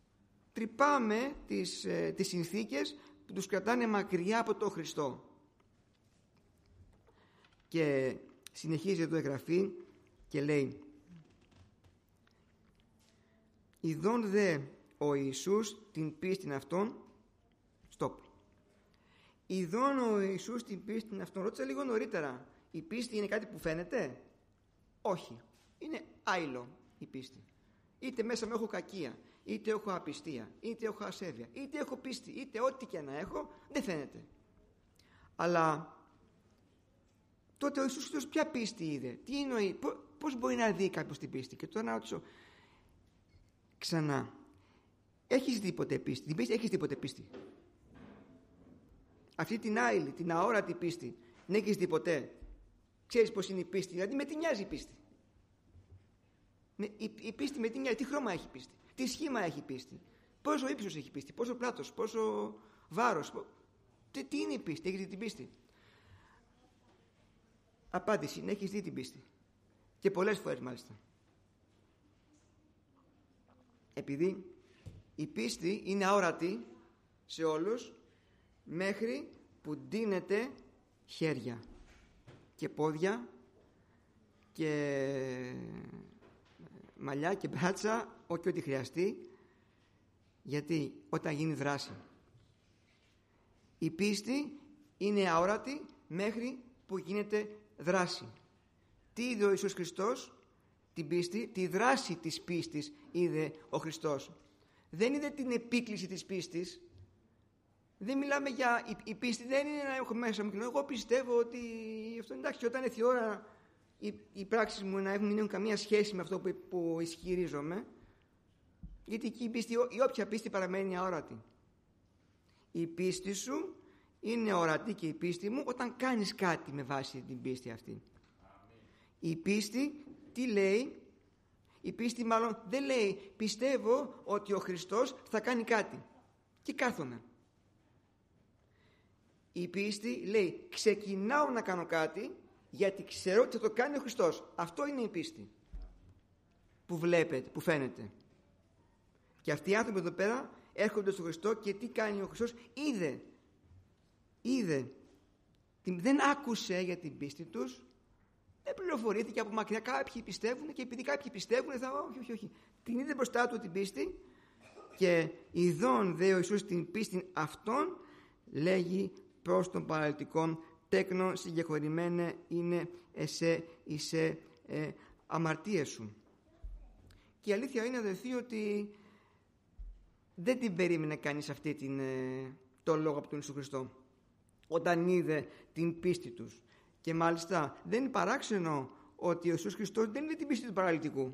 Τρυπάμε τις συνθήκες που τους κρατάνε μακριά από τον Χριστό. Και συνεχίζει εδώ η Γραφή και λέει: «Ιδών δε ο Ιησούς την πίστην αυτών». Stop. «Ιδών ο Ιησούς την πίστην αυτών». Ρώτησα λίγο νωρίτερα, η πίστη είναι κάτι που φαίνεται? Όχι. Είναι άειλο η πίστη. Είτε μέσα μου έχω κακία, είτε έχω απιστία, είτε έχω ασέβεια, είτε έχω πίστη, είτε ό,τι και να έχω, δεν φαίνεται. Αλλά τότε ο Ιησούς Χριστός ποια πίστη είδε? Τι εννοεί? Πώς μπορεί να δει κάποιος την πίστη? Και τώρα να ρωτήσω ξανά, έχεις δει ποτέ πίστη? Την πίστη έχεις δει ποτέ πίστη? Αυτή την άειλη, την αόρατη πίστη, δεν έχεις δει ποτέ? Ξέρεις πώς είναι η πίστη? Δηλαδή με τι μοιάζει η πίστη? Η πίστη με τι μοιάζει? Τι χρώμα έχει πίστη? Τι σχήμα έχει πίστη? Πόσο ύψος έχει πίστη? Πόσο πλάτος? Πόσο βάρος? Τι είναι η πίστη? Έχεις δει την πίστη? Απάντηση: ναι, έχεις δει την πίστη. Και πολλές φορές μάλιστα. Επειδή η πίστη είναι αόρατη σε όλους μέχρι που ντύνεται χέρια και πόδια και μαλλιά και μπράτσα, όχι ό,τι χρειαστεί. Γιατί όταν γίνει δράση, η πίστη είναι αόρατη μέχρι που γίνεται δράση. Τι είδε ο Ιησούς Χριστός? Την πίστη, τη δράση της πίστης είδε ο Χριστός. Δεν είδε την επίκληση της πίστης. Δεν μιλάμε για... Η πίστη δεν είναι να έχω μέσα μου και εγώ πιστεύω ότι αυτό εντάξει, όταν έρθει η ώρα οι πράξεις μου να μην έχουν καμία σχέση με αυτό που ισχυρίζομαι, γιατί εκεί η πίστη, η όποια πίστη παραμένει αόρατη. Η πίστη σου είναι ορατή και η πίστη μου όταν κάνεις κάτι με βάση την πίστη αυτή. Η πίστη τι λέει? Η πίστη μάλλον δεν λέει πιστεύω ότι ο Χριστός θα κάνει κάτι και κάθομαι. Η πίστη λέει ξεκινάω να κάνω κάτι γιατί ξέρω ότι θα το κάνει ο Χριστός. Αυτό είναι η πίστη που βλέπετε, που φαίνεται. Και αυτοί οι άνθρωποι εδώ πέρα έρχονται στον Χριστό και τι κάνει ο Χριστός? Είδε. Δεν άκουσε για την πίστη τους, δεν πληροφορήθηκε από μακριά. Κάποιοι πιστεύουν και επειδή κάποιοι πιστεύουν όχι. Την είδε μπροστά του την πίστη και ειδών δε ο Ιησούς την πίστη αυτών λέγει προς τον παραλυτικόν τέκνο συγκεχωρημένε είναι εσέ αμαρτίες σου. Και η αλήθεια είναι, αδελφοί, ότι δεν την περίμενε κανείς αυτή το λόγο από τον Ιησού Χριστό όταν είδε την πίστη τους. Και μάλιστα δεν είναι παράξενο ότι ο Ιησούς Χριστός δεν είδε την πίστη του παραλυτικού.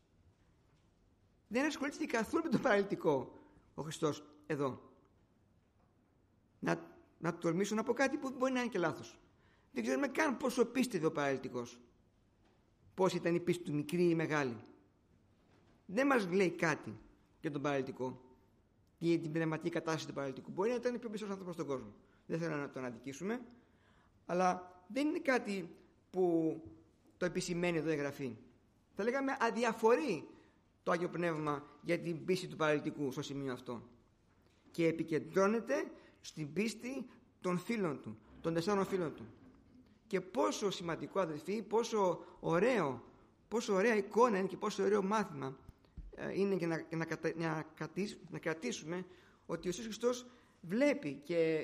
Δεν ασχολήθηκε καθόλου με τον παραλυτικό ο Χριστός εδώ. Να τολμήσω να πω κάτι που μπορεί να είναι και λάθος. Δεν ξέρουμε καν πόσο πίστευε ο παραλυτικός. Πώς ήταν η πίστη του, μικρή ή μεγάλη. Δεν μας λέει κάτι για τον παραλυτικό ή για την πνευματική κατάσταση του παραλυτικού. Μπορεί να ήταν ο πιο πιστός άνθρωπος στον κόσμο. Δεν θέλω να τον αδικήσουμε, αλλά δεν είναι κάτι που το επισημαίνει εδώ η Γραφή. Θα λέγαμε αδιαφορεί το Άγιο Πνεύμα για την πίστη του παραλυτικού στο σημείο αυτό. Και επικεντρώνεται στην πίστη των φίλων του, των 4 φίλων του. Και πόσο σημαντικό, αδελφοί, πόσο ωραία εικόνα είναι και πόσο ωραίο μάθημα είναι και να κρατήσουμε ότι ο Ιησούς Χριστός βλέπει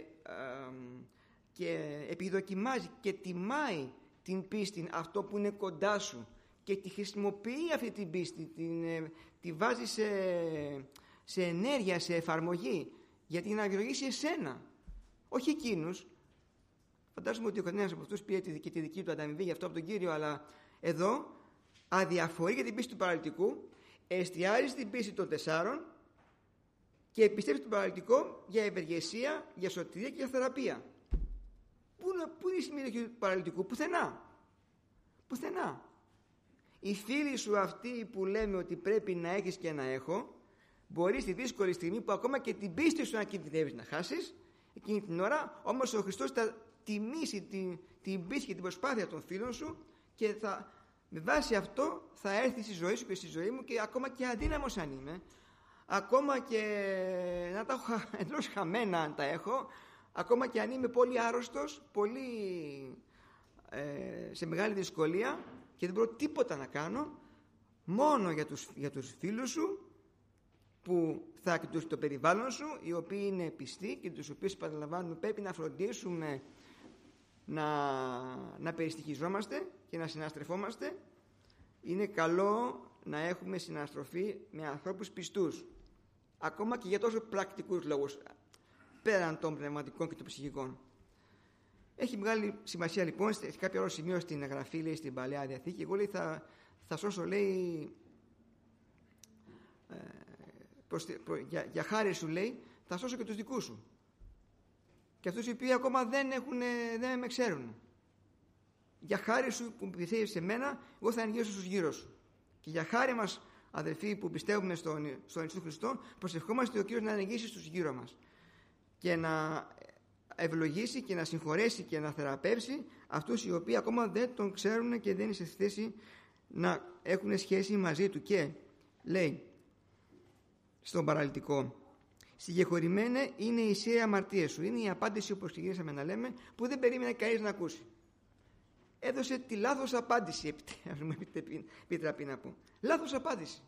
και επιδοκιμάζει και τιμάει την πίστη, αυτό που είναι κοντά σου, και τη χρησιμοποιεί αυτή την πίστη, τη βάζει σε ενέργεια, σε εφαρμογή, γιατί να ευλογήσει εσένα, όχι εκείνους. Φαντάζομαι ότι ο καθένας από αυτούς πήρε και τη δική του ανταμοιβή γι' αυτό από τον Κύριο, αλλά εδώ αδιαφορεί για την πίστη του παραλυτικού, εστιάζει στην πίστη των 4 και πιστεύει τον παραλυτικό για ευεργεσία, για σωτηρία και για θεραπεία. Πού είναι η συμμετοχή του παραλυτικού? Πουθενά. Οι φίλοι σου αυτοί που λέμε ότι πρέπει να έχεις και να έχω, μπορεί στη δύσκολη στιγμή που ακόμα και την πίστη σου να κινδυνεύεις να χάσεις, εκείνη την ώρα όμως ο Χριστός θα τιμήσει την πίστη και την προσπάθεια των φίλων σου και με βάση αυτό θα έρθει στη ζωή σου και στη ζωή μου, και ακόμα και αδύναμος αν είμαι, ακόμα και να τα έχω εντελώς χαμένα αν τα έχω, ακόμα και αν είμαι πολύ άρρωστος, πολύ σε μεγάλη δυσκολία και δεν μπορώ τίποτα να κάνω, μόνο για τους φίλους σου και το περιβάλλον σου, οι οποίοι είναι πιστοί και τους οποίους παραλαμβάνουμε πρέπει να φροντίσουμε να περιστοιχιζόμαστε και να συναστρεφόμαστε. Είναι καλό να έχουμε συναστροφή με ανθρώπους πιστούς, ακόμα και για τόσο πρακτικούς λόγους, πέραν των πνευματικών και των ψυχικών. Έχει μεγάλη σημασία λοιπόν, σε κάποιο άλλο σημείο στην εγγραφή, λέει, στην Παλαιά Διαθήκη, εγώ λέει θα σώσω, λέει, για χάρη σου, λέει, θα σώσω και τους δικούς σου. Και αυτούς οι οποίοι ακόμα δεν με ξέρουν. Για χάρη σου που πιστεύεις σε μένα, εγώ θα αγγίξω στους γύρω σου. Και για χάρη μας, αδελφοί, που πιστεύουμε στον Ιησού Χριστό, προσευχόμαστε ο Κύριος να αγγίξει στους γύρω μας και να ευλογήσει και να συγχωρέσει και να θεραπεύσει αυτούς οι οποίοι ακόμα δεν τον ξέρουν και δεν είναι σε θέση να έχουν σχέση μαζί του. Και λέει στον παραλυτικό, συγχωρημένε είναι η ισαία αμαρτία σου. Είναι η απάντηση, όπως ξεκινήσαμε να λέμε, που δεν περίμενε κανείς να ακούσει. Έδωσε τη λάθος απάντηση, επιτραπεί να πω. Λάθος απάντηση.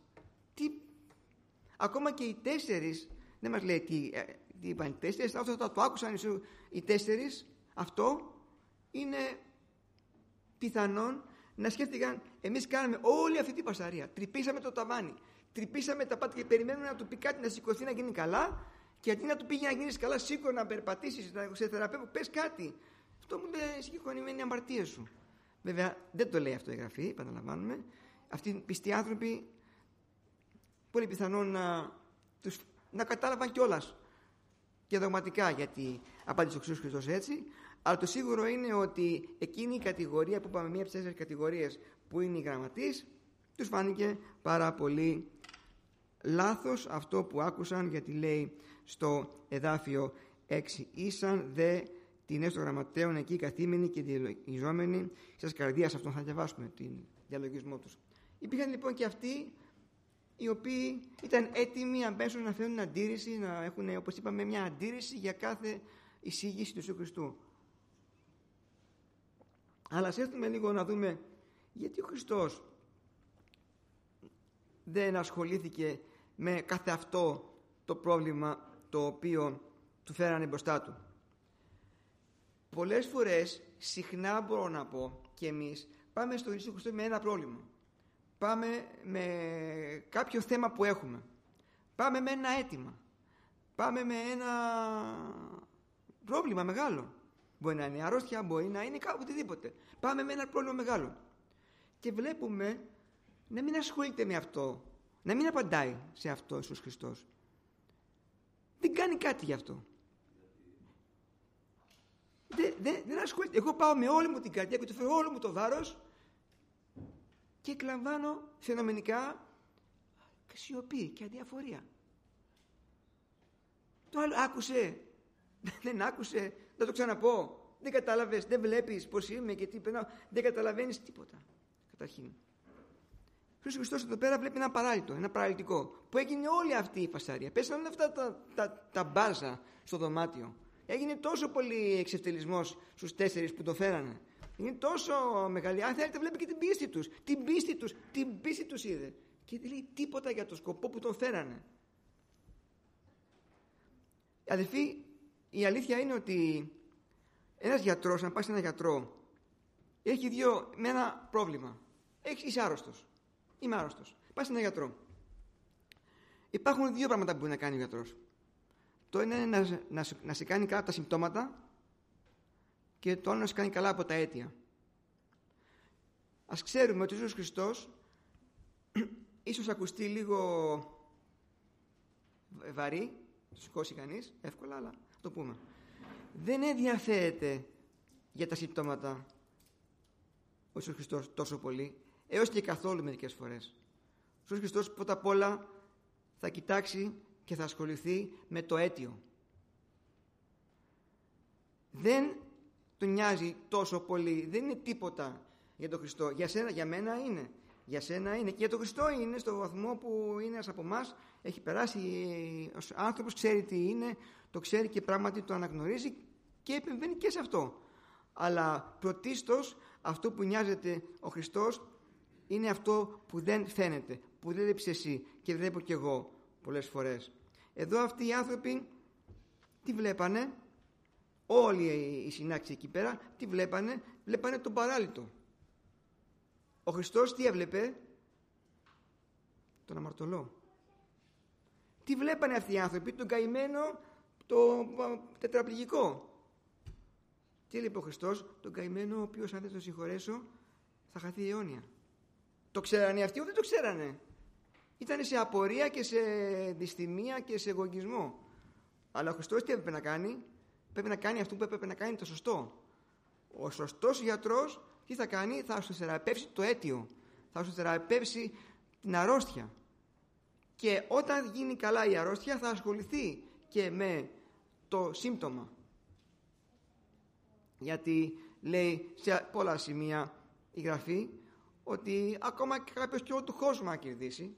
Ακόμα και οι 4, δεν μας λέει τι είπαν οι 4, αυτό θα το άκουσαν οι 4, αυτό είναι πιθανόν να σκέφτηκαν, εμείς κάναμε όλη αυτή την πασαρία, τρυπήσαμε το ταβάνι, τρυπήσαμε τα πάτια και περιμένουμε να του πει κάτι, να σηκωθεί, να γίνει καλά, και αντί να του πει για να γίνεις καλά, σήκω να περπατήσεις, να σε θεραπεύω, πες κάτι. Αυτό μου λέει, συγχωρημένη αμαρτία σου. Βέβαια δεν το λέει αυτό η Γραφή, επαναλαμβάνουμε. Αυτοί οι πιστοί άνθρωποι πολύ πιθανόν να κατάλαβαν κιόλας και δογματικά γιατί απάντησε ο Χριστός Χριστός έτσι, αλλά το σίγουρο είναι ότι εκείνη η κατηγορία που είπαμε, μία από τις 4 κατηγορίες που είναι οι γραμματείς, τους φάνηκε πάρα πολύ λάθος αυτό που άκουσαν, γιατί λέει στο εδάφιο 6, ήσαν δε την έστω γραμματέων εκεί καθήμενοι και διαλογιζόμενοι στις καρδίας αυτών. Θα διαβάσουμε την διαλογισμό τους. Υπήρχαν λοιπόν και αυτοί οι οποίοι ήταν έτοιμοι αμέσως να φέρουν αντίρρηση, να έχουν, όπως είπαμε, μια αντίρρηση για κάθε εισήγηση του Ιησού Χριστού. Αλλά ας έρθουμε λίγο να δούμε γιατί ο Χριστός δεν ασχολήθηκε με κάθε αυτό το πρόβλημα το οποίο του φέρανε μπροστά του. Πολλές φορές, συχνά μπορώ να πω, και εμείς πάμε στον Ιησού Χριστό με ένα πρόβλημα. Πάμε με κάποιο θέμα που έχουμε. Πάμε με ένα αίτημα. Πάμε με ένα πρόβλημα μεγάλο. Μπορεί να είναι αρρώστια, μπορεί να είναι κάπου οτιδήποτε. Πάμε με ένα πρόβλημα μεγάλο. Και βλέπουμε να μην ασχολείται με αυτό. Να μην απαντάει σε αυτό ο Ιησούς Χριστός. Δεν κάνει κάτι γι' αυτό. Δεν ασχολείται. Εγώ πάω με όλη μου την καρδιά και του φέρω όλο μου το βάρος και εκλαμβάνω φαινομενικά σιωπή και αδιαφορία. Το άλλο άκουσε, δεν άκουσε, θα το ξαναπώ, δεν κατάλαβες, δεν βλέπεις πως είμαι και τι περνάω, δεν καταλαβαίνεις τίποτα. Καταρχήν, ο Χριστός Χριστός εδώ πέρα βλέπει ένα παράλυτο, ένα παραλυτικό, που έγινε όλη αυτή η φασαρία. Πέσαν όλα αυτά τα μπάζα στο δωμάτιο. Έγινε τόσο πολύ εξευτελισμός στους 4 που το φέρανε. Είναι τόσο μεγάλη. Αν θέλετε, βλέπει και την πίστη τους. Την πίστη τους είδε. Και δεν λέει τίποτα για το σκοπό που τον φέρανε. Αδελφοί, η αλήθεια είναι ότι ένας γιατρός, αν πάει σε έναν γιατρό, έχει με ένα πρόβλημα. Είσαι άρρωστος. Είμαι άρρωστος. Πάει σε έναν γιατρό. Υπάρχουν 2 πράγματα που μπορεί να κάνει ο γιατρός. Το ένα είναι να σε κάνει καλά από τα συμπτώματα και το άλλο να σε κάνει καλά από τα αίτια. Ας ξέρουμε ότι ο Ιησούς Χριστός, ίσως ακουστεί λίγο βαρύ, το σηκώσει κανείς εύκολα, αλλά θα το πούμε. Δεν ενδιαφέρεται για τα συμπτώματα ο Ιησούς Χριστός τόσο πολύ, έως και καθόλου μερικές φορές. Ο Ιησούς Χριστός πρώτα απ' όλα θα κοιτάξει και θα ασχοληθεί με το αίτιο. Δεν τον νοιάζει τόσο πολύ, δεν είναι τίποτα για τον Χριστό. Για μένα είναι, για σένα είναι και για τον Χριστό είναι, στο βαθμό που είναι ένας από εμάς, έχει περάσει ως άνθρωπος, ξέρει τι είναι, το ξέρει και πράγματι το αναγνωρίζει και επεμβαίνει και σε αυτό. Αλλά πρωτίστως αυτό που νοιάζεται ο Χριστός είναι αυτό που δεν φαίνεται, που δεν βλέπεις εσύ και δεν βλέπω κι εγώ πολλές φορές. Εδώ αυτοί οι άνθρωποι τι βλέπανε? Όλοι οι συνάξεις εκεί πέρα τι βλέπανε? Βλέπανε τον παράλυτο. Ο Χριστός τι έβλεπε? Τον αμαρτωλό. Τι βλέπανε αυτοί οι άνθρωποι? Τον καημένο, το τετραπληγικό. Τι έλεγε ο Χριστός? Τον καημένο ο οποίος αν δεν τον συγχωρέσω θα χαθεί αιώνια. Το ξέρανε αυτοί? Δεν το ξέρανε. Ήταν σε απορία και σε δυσθυμία και σε εγωισμό. Αλλά ο Χριστός τι έπρεπε να κάνει? Πρέπει να κάνει αυτό που έπρεπε να κάνει, το σωστό. Ο σωστός γιατρός τι θα κάνει? Θα σου θεραπεύσει το αίτιο, θα σου θεραπεύσει την αρρώστια. Και όταν γίνει καλά η αρρώστια θα ασχοληθεί και με το σύμπτωμα. Γιατί λέει σε πολλά σημεία η Γραφή ότι ακόμα και κάποιος και όλο του κόσμο να κερδίσει,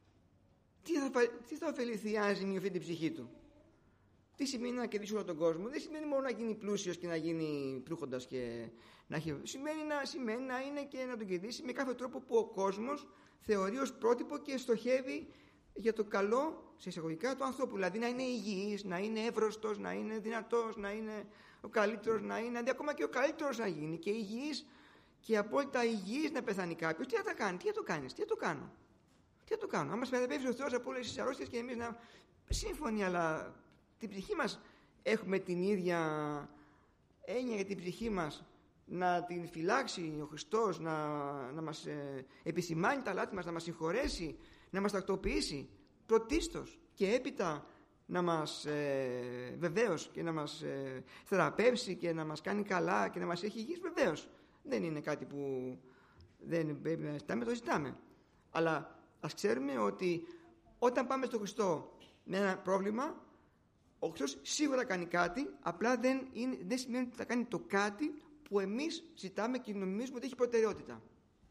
τι θα ωφεληθεί αν ζημιωθεί την ψυχή του? Τι σημαίνει να κερδίσει όλο τον κόσμο? Δεν σημαίνει μόνο να γίνει πλούσιος και να γίνει πλούχοντας και να έχει. Σημαίνει να είναι και να τον κερδίσει με κάθε τρόπο που ο κόσμος θεωρεί ως πρότυπο και στοχεύει για το καλό, σε εισαγωγικά, του ανθρώπου. Δηλαδή να είναι υγιής, να είναι εύρωστος, να είναι δυνατός, να είναι ο καλύτερος, να είναι ακόμα και ο καλύτερος να γίνει και υγιής και απόλυτα υγιής να πεθάνει κάποιος. Τι θα τα κάνει? Τι θα το κάνεις? Τι θα το κάνω? Τι θα το κάνω? Αν μας θεραπεύσει ο Θεός από όλες τις αρρώστιες και εμείς να σύμφωνοι, αλλά την ψυχή μας έχουμε την ίδια έννοια για την ψυχή μας, να την φυλάξει ο Χριστός, να μας επισημάνει τα λάθη μας, να μας συγχωρέσει, να μας τακτοποιήσει πρωτίστως και έπειτα να μας βεβαίως και να μας θεραπεύσει και να μας κάνει καλά και να μας έχει υγιείς. Βεβαίως δεν είναι κάτι που δεν πρέπει να ζητάμε, το ζητάμε, αλλά ας ξέρουμε ότι όταν πάμε στον Χριστό με ένα πρόβλημα, ο Χριστός σίγουρα κάνει κάτι, απλά δεν σημαίνει ότι θα κάνει το κάτι που εμείς ζητάμε και νομίζουμε ότι έχει προτεραιότητα.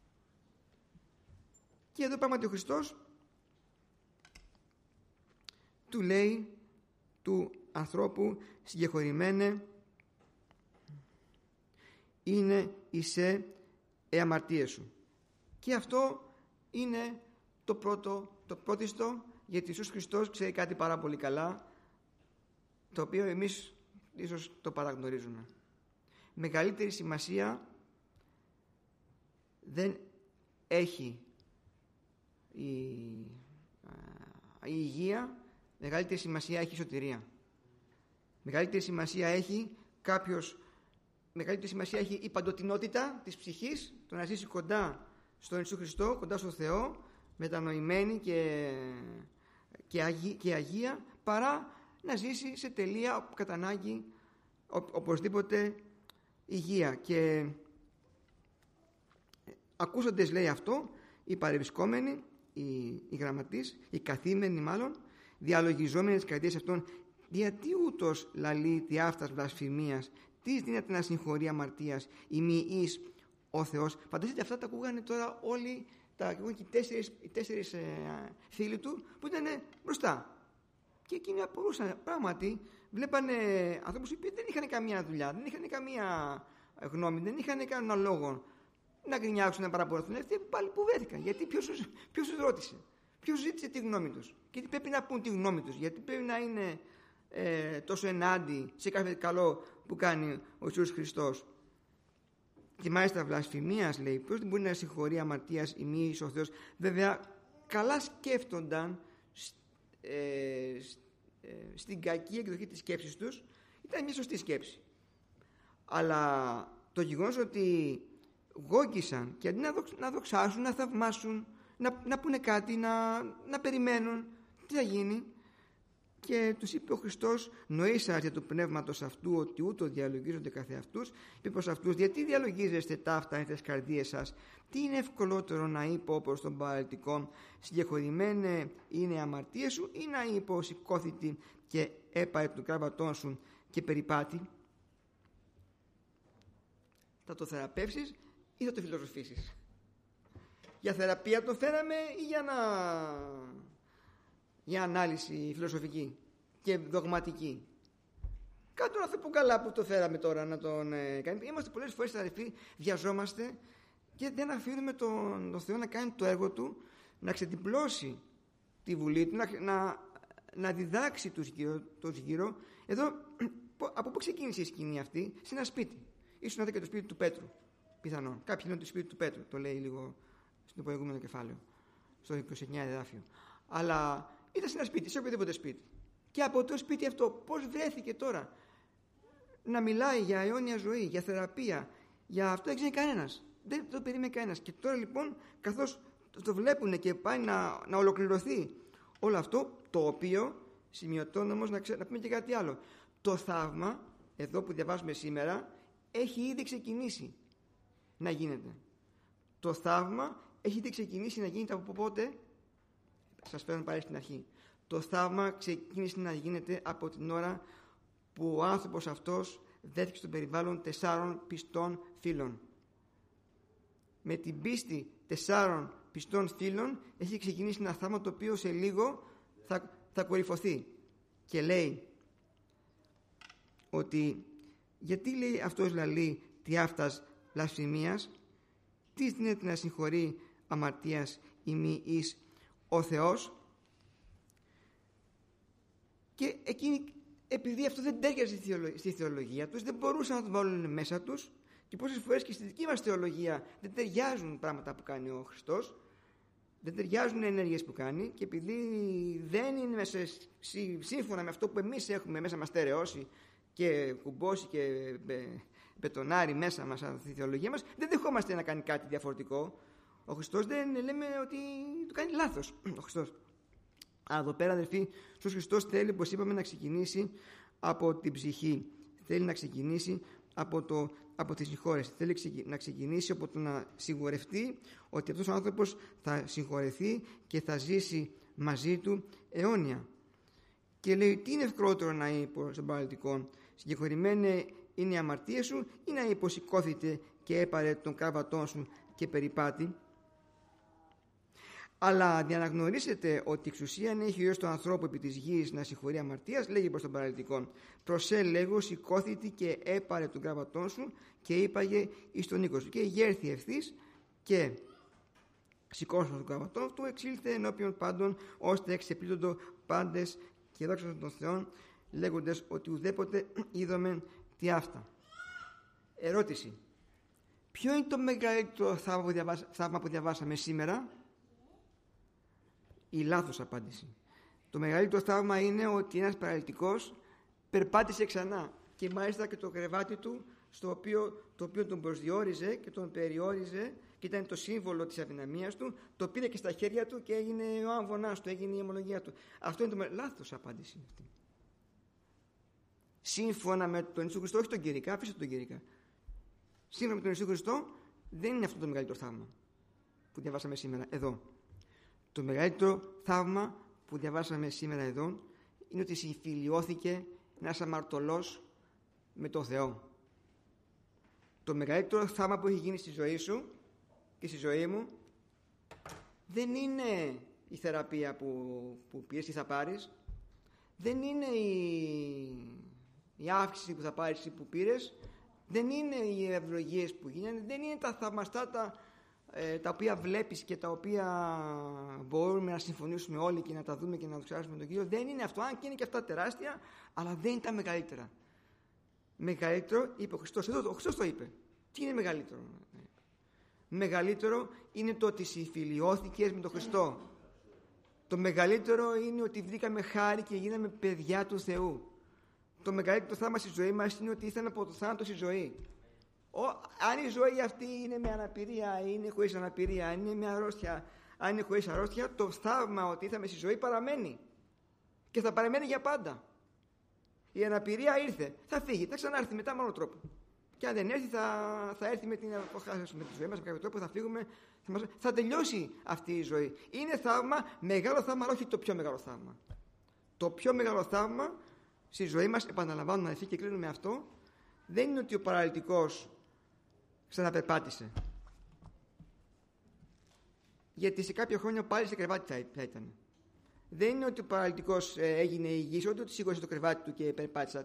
Και εδώ πράγματι ο Χριστός του λέει του ανθρώπου συγκεχωρημένε είναι εισέ αμαρτίες σου. Και αυτό είναι το πρώτιστο, γιατί Ιησούς Χριστός ξέρει κάτι πάρα πολύ καλά, το οποίο εμείς ίσως το παραγνωρίζουμε. Μεγαλύτερη σημασία δεν έχει η υγεία, μεγαλύτερη σημασία έχει η σωτηρία. Μεγαλύτερη σημασία έχει μεγαλύτερη σημασία έχει η παντοτινότητα της ψυχής, το να ζήσει κοντά στον Ιησού Χριστό, κοντά στον Θεό, μετανοημένη και αγία, παρά να ζήσει σε τελεία κατά ανάγκη οπωσδήποτε υγεία. Και ακούσαντες, λέει αυτό, οι παρευρισκόμενοι, οι γραμματείς, οι καθήμενοι μάλλον, διαλογιζόμενοι τις καρδίες αυτών, γιατί ούτως λαλεί δι' αυτάς βλασφημίας, τι δύναται να συγχωρεί αμαρτίας, η μη εις ο Θεός. Φανταστείτε, αυτά τα ακούγανε τώρα όλοι, τα ακούγανε και οι τέσσερις φίλοι του που ήταν μπροστά. Και εκείνοι απορούσαν, πράγματι, βλέπανε ανθρώπους που δεν είχαν καμία δουλειά, δεν είχαν καμία γνώμη, δεν είχαν κανένα λόγο να γκρινιάξουν, να παραπονεθούν. Αυτοί πάλι που βρέθηκαν. Γιατί ποιος τους ρώτησε, ποιος ζήτησε τη γνώμη τους, και τι πρέπει να πούν τη γνώμη τους, γιατί πρέπει να είναι τόσο ενάντι σε κάθε καλό που κάνει ο Ιησούς Χριστός. Και μάλιστα βλασφημίας, λέει, ποιος δεν μπορεί να συγχωρεί αμαρτίας η μη εις ο Θεός. Βέβαια, καλά σκέφτονταν στην κακή εκδοχή της σκέψης τους, ήταν μια σωστή σκέψη. Αλλά το γεγονός ότι γόγγισαν και αντί να δοξάσουν, να θαυμάσουν, να πούνε κάτι, να περιμένουν τι θα γίνει, και τους είπε ο Χριστός, νοήσας για του πνεύματος αυτού ότι ούτω διαλογίζονται καθεαυτούς, είπε προς αυτούς, γιατί διαλογίζεστε ταύτα εν τες καρδίες σας? Τι είναι ευκολότερο να είπω όπως των παραλυτικών, συγκεχωρημένε είναι αμαρτίες σου, ή να είπω σηκώθητη και έπαρε του κράβατόν σου και περιπάτη? Θα το θεραπεύσεις ή θα το φιλοσοφήσεις? Για θεραπεία το φέραμε ή για ανάλυση φιλοσοφική και δογματική? Κάτω να πω καλά που το φέραμε τώρα να τον κάνει. Είμαστε πολλές φορές αδελφοί, βιαζόμαστε και δεν αφήνουμε τον Θεό να κάνει το έργο του, να ξεδιπλώσει τη βουλή του, να διδάξει τους γύρω. Εδώ, από πού ξεκίνησε η σκηνή αυτή? Σε ένα σπίτι. Ίσως να δείτε και το σπίτι του Πέτρου. Πιθανόν. Κάποιοι λένε το σπίτι του Πέτρου. Το λέει λίγο στο προηγούμενο κεφάλαιο, στο 29 εδάφιο. Αλλά ήταν σε ένα σπίτι, σε οποιοδήποτε σπίτι. Και από το σπίτι αυτό, πώς βρέθηκε τώρα να μιλάει για αιώνια ζωή, για θεραπεία, για αυτό δεν ξέρει κανένας. Δεν το περίμενε κανένας. Και τώρα λοιπόν, καθώς το βλέπουν και πάει να ολοκληρωθεί όλο αυτό, το οποίο σημειωτών όμως να πούμε και κάτι άλλο. Το θαύμα, εδώ που διαβάζουμε σήμερα, έχει ήδη ξεκινήσει να γίνεται. Το θαύμα έχει ήδη ξεκινήσει να γίνεται από πότε? Σας φέρνω πάλι στην αρχή. Το θαύμα ξεκίνησε να γίνεται από την ώρα που ο άνθρωπος αυτός δέθηκε στο περιβάλλον 4 πιστών φίλων. Με την πίστη 4 πιστών φίλων έχει ξεκινήσει ένα θαύμα το οποίο σε λίγο θα κορυφωθεί. Και λέει ότι γιατί λέει αυτός λαλεί τι αυτάς λασφημίας, τι δίνεται να συγχωρεί αμαρτίας ημί εις ο Θεός. Και εκείνοι, επειδή αυτό δεν τέριαζε στη θεολογία τους, δεν μπορούσαν να το βάλουν μέσα τους, και πόσες φορές και στη δική μας θεολογία δεν ταιριάζουν πράγματα που κάνει ο Χριστός, δεν ταιριάζουν ενέργειες που κάνει, και επειδή δεν είναι μέσα σύμφωνα με αυτό που εμείς έχουμε μέσα μας στερεώσει και κουμπώσει και μπετονάρει μέσα μας τη θεολογία μας, δεν δεχόμαστε να κάνει κάτι διαφορετικό. Ο Χριστός δεν λέμε ότι το κάνει λάθος ο Χριστός. Αλλά εδώ πέρα, αδελφοί, ο Χριστός θέλει, όπως είπαμε, να ξεκινήσει από την ψυχή. Θέλει να ξεκινήσει από τη συγχώρεση. Θέλει να ξεκινήσει από το να σιγουρευτεί ότι αυτός ο άνθρωπος θα συγχωρεθεί και θα ζήσει μαζί του αιώνια. Και λέει, τι είναι ευκολότερο να είπε στον παραλυτικό? Συγχωρημένε είναι οι αμαρτίες σου, ή να υποσηκώθηκε και έπαρε τον κράβατό σου και περιπάτη? Αλλά διαναγνωρίσετε ότι η εξουσία έχει ο Υιός του ανθρώπου επί της γης να συγχωρεί αμαρτίας, λέγει προς τον παραλυτικό. Προσέ λέγω, σηκώθηκε και έπαρε τον κράβατό σου και είπαγε εις τον οίκο σου. Και γέρθη ευθύς και σηκώσαν τον κράβατό του, εξήλθε ενώπιον πάντων, ώστε εξεπλήττοντο πάντες και δόξασαν τον Θεόν, λέγοντες ότι ουδέποτε είδομεν τι αυτά. Ερώτηση. Ποιο είναι το μεγαλύτερο θαύμα που διαβάσαμε σήμερα? Η λάθος απάντηση. Το μεγαλύτερο θαύμα είναι ότι ένας παραλυτικός περπάτησε ξανά, και μάλιστα και το κρεβάτι του, το οποίο τον προσδιορίζε και τον περιόριζε και ήταν το σύμβολο της αδυναμίας του, το πήρε και στα χέρια του και έγινε ο άμβονας του, έγινε η αιμολογία του. Αυτό είναι το λάθος απάντηση αυτή. Σύμφωνα με τον Ιησού Χριστό, όχι τον Κηρυκά, αφήστε τον Κηρυκά. Σύμφωνα με τον Ιησού Χριστό, δεν είναι αυτό το μεγαλύτερο θαύμα που διαβάσαμε σήμερα εδώ. Το μεγαλύτερο θαύμα που διαβάσαμε σήμερα εδώ είναι ότι συμφιλιώθηκε ένας αμαρτωλός με τον Θεό. Το μεγαλύτερο θαύμα που έχει γίνει στη ζωή σου και στη ζωή μου δεν είναι η θεραπεία που πήρες ή θα πάρεις, δεν είναι η αύξηση που θα πάρεις ή που πήρες, δεν είναι οι ευλογίες που γίνανε, δεν είναι τα θαυμαστά τα οποία βλέπεις και τα οποία μπορούμε να συμφωνήσουμε όλοι και να τα δούμε και να δοξάσουμε τον Κύριο. Δεν είναι αυτό, αν και είναι και αυτά τεράστια, αλλά δεν είναι τα μεγαλύτερα. Μεγαλύτερο, είπε ο Χριστός, εδώ ο Χριστός το είπε. Τι είναι μεγαλύτερο? Μεγαλύτερο είναι το ότι συμφιλιώθηκες με τον Χριστό. Το μεγαλύτερο είναι ότι βρήκαμε χάρη και γίναμε παιδιά του Θεού. Το μεγαλύτερο θαύμα στη ζωή μας είναι ότι ήρθαμε από το θάνατο στη ζωή. Αν η ζωή αυτή είναι με αναπηρία, είναι χωρίς αναπηρία, είναι με αρρώστια, αν είναι χωρίς αρρώστια, το θαύμα ότι ήρθαμε στη ζωή παραμένει και θα παραμένει για πάντα. Η αναπηρία ήρθε, θα φύγει, θα ξανάρθει μετά με άλλο τρόπο. Και αν δεν έρθει, θα έρθει με την αποχάση, με τη ζωή μας, με κάποιο τρόπο θα φύγουμε, θα τελειώσει αυτή η ζωή. Είναι θαύμα, μεγάλο θαύμα, αλλά όχι το πιο μεγάλο θαύμα. Το πιο μεγάλο θαύμα στη ζωή μας, επαναλαμβάνουμε αδελφοί και κλείνουμε αυτό, δεν είναι ότι ο παραλυτικός ξαναπερπάτησε. Γιατί σε κάποια χρόνια πάλι σε κρεβάτι θα ήταν. Δεν είναι ότι ο παραλυτικός έγινε υγιής, ότι του σήκωσε το κρεβάτι του και περπάτησα.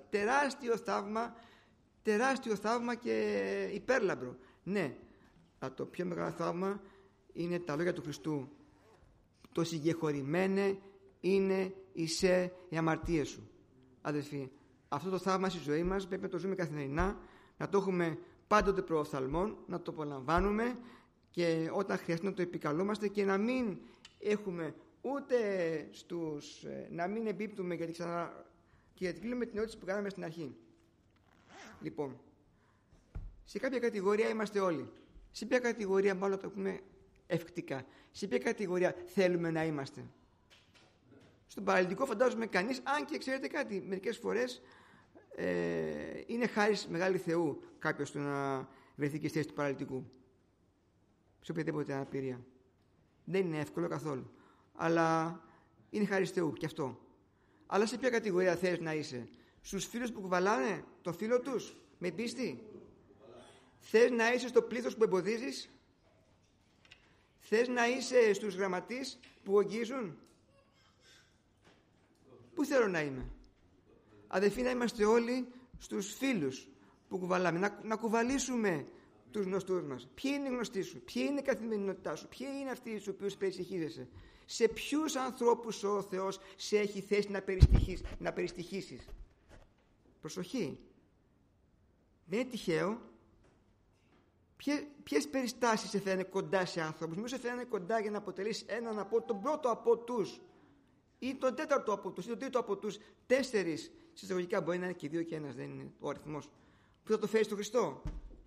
Τεράστιο θαύμα και υπέρλαμπρο. Ναι, αλλά το πιο μεγάλο θαύμα είναι τα λόγια του Χριστού. Το συγκεχωρημένε είναι εισέ οι αμαρτίες σου. Αδελφοί, αυτό το θαύμα στη ζωή μας πρέπει να το ζούμε καθημερινά, να το έχουμε πάντοτε προοφθαλμών, να το απολαμβάνουμε και όταν χρειαστεί να το επικαλούμαστε και να μην έχουμε ούτε να μην εμπίπτουμε, γιατί κλείνουμε την ερώτηση που κάναμε στην αρχή. Λοιπόν, σε κάποια κατηγορία είμαστε όλοι. Σε ποια κατηγορία μάλλον το πούμε ευκτικά? Σε ποια κατηγορία θέλουμε να είμαστε? Στον παραλυτικό φαντάζομαι κανείς, αν και ξέρετε κάτι, μερικές φορές είναι χάρις μεγάλη Θεού κάποιος του να βρεθεί και στη θέση του παραλυτικού. Σε οποιαδήποτε αναπηρία. Δεν είναι εύκολο καθόλου. Αλλά είναι χάρις Θεού και αυτό. Αλλά σε ποια κατηγορία θες να είσαι? Στους φίλους που κουβαλάνε το φίλο τους με πίστη? Θες να είσαι στο πλήθος που εμποδίζεις? Θες να είσαι στους γραμματείς που αγγίζουν? Πού θέλω να είμαι? Αδελφοί, να είμαστε όλοι στους φίλους που κουβαλάμε, να κουβαλήσουμε τους γνωστούς μας. Ποιοι είναι οι γνωστοί σου? Ποιοι είναι η καθημερινότητά σου? Ποιοι είναι αυτοί στους οποίους περιστοιχίζεσαι? Σε ποιους ανθρώπους ο Θεός σε έχει θέσει να περιστοιχίσεις? Προσοχή. Δεν είναι τυχαίο. Ποιες περιστάσεις σε φέρνει κοντά σε άνθρωπους? Μήπως σε φέρνει κοντά για να αποτελείς έναν από τον πρώτο από τους, ή τον τέταρτο από τους, ή τον τρίτο από τους 4, συσταγωγικά μπορεί να είναι και 2 και 1, δεν είναι ο αριθμός, που θα το φέρει στον Χριστό?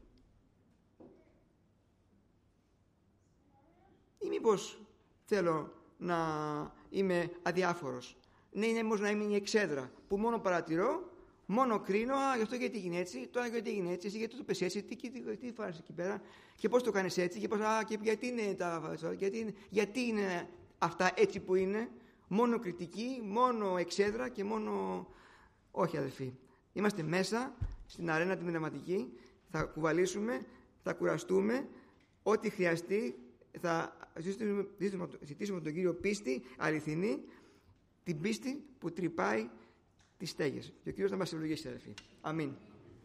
Ή μήπως θέλω να είμαι αδιάφορος? Ναι, είναι όμως να είμαι η εξέδρα που μόνο παρατηρώ, μόνο κρίνω, γι' αυτό γιατί έγινε έτσι, τώρα γιατί έγινε έτσι, γιατί το πες έτσι, τι φάρεις εκεί πέρα και πώς το κάνεις έτσι και γιατί είναι αυτά έτσι που είναι? Μόνο κριτική, μόνο εξέδρα και μόνο... Όχι, αδελφοί, είμαστε μέσα στην αρένα την πνευματική, θα κουβαλήσουμε, θα κουραστούμε, ό,τι χρειαστεί θα ζητήσουμε τον Κύριο πίστη αληθινή, την πίστη που τρυπάει τις στέγες. Και ο Κύριος να μας ευλογήσει, αδελφοί. Αμήν.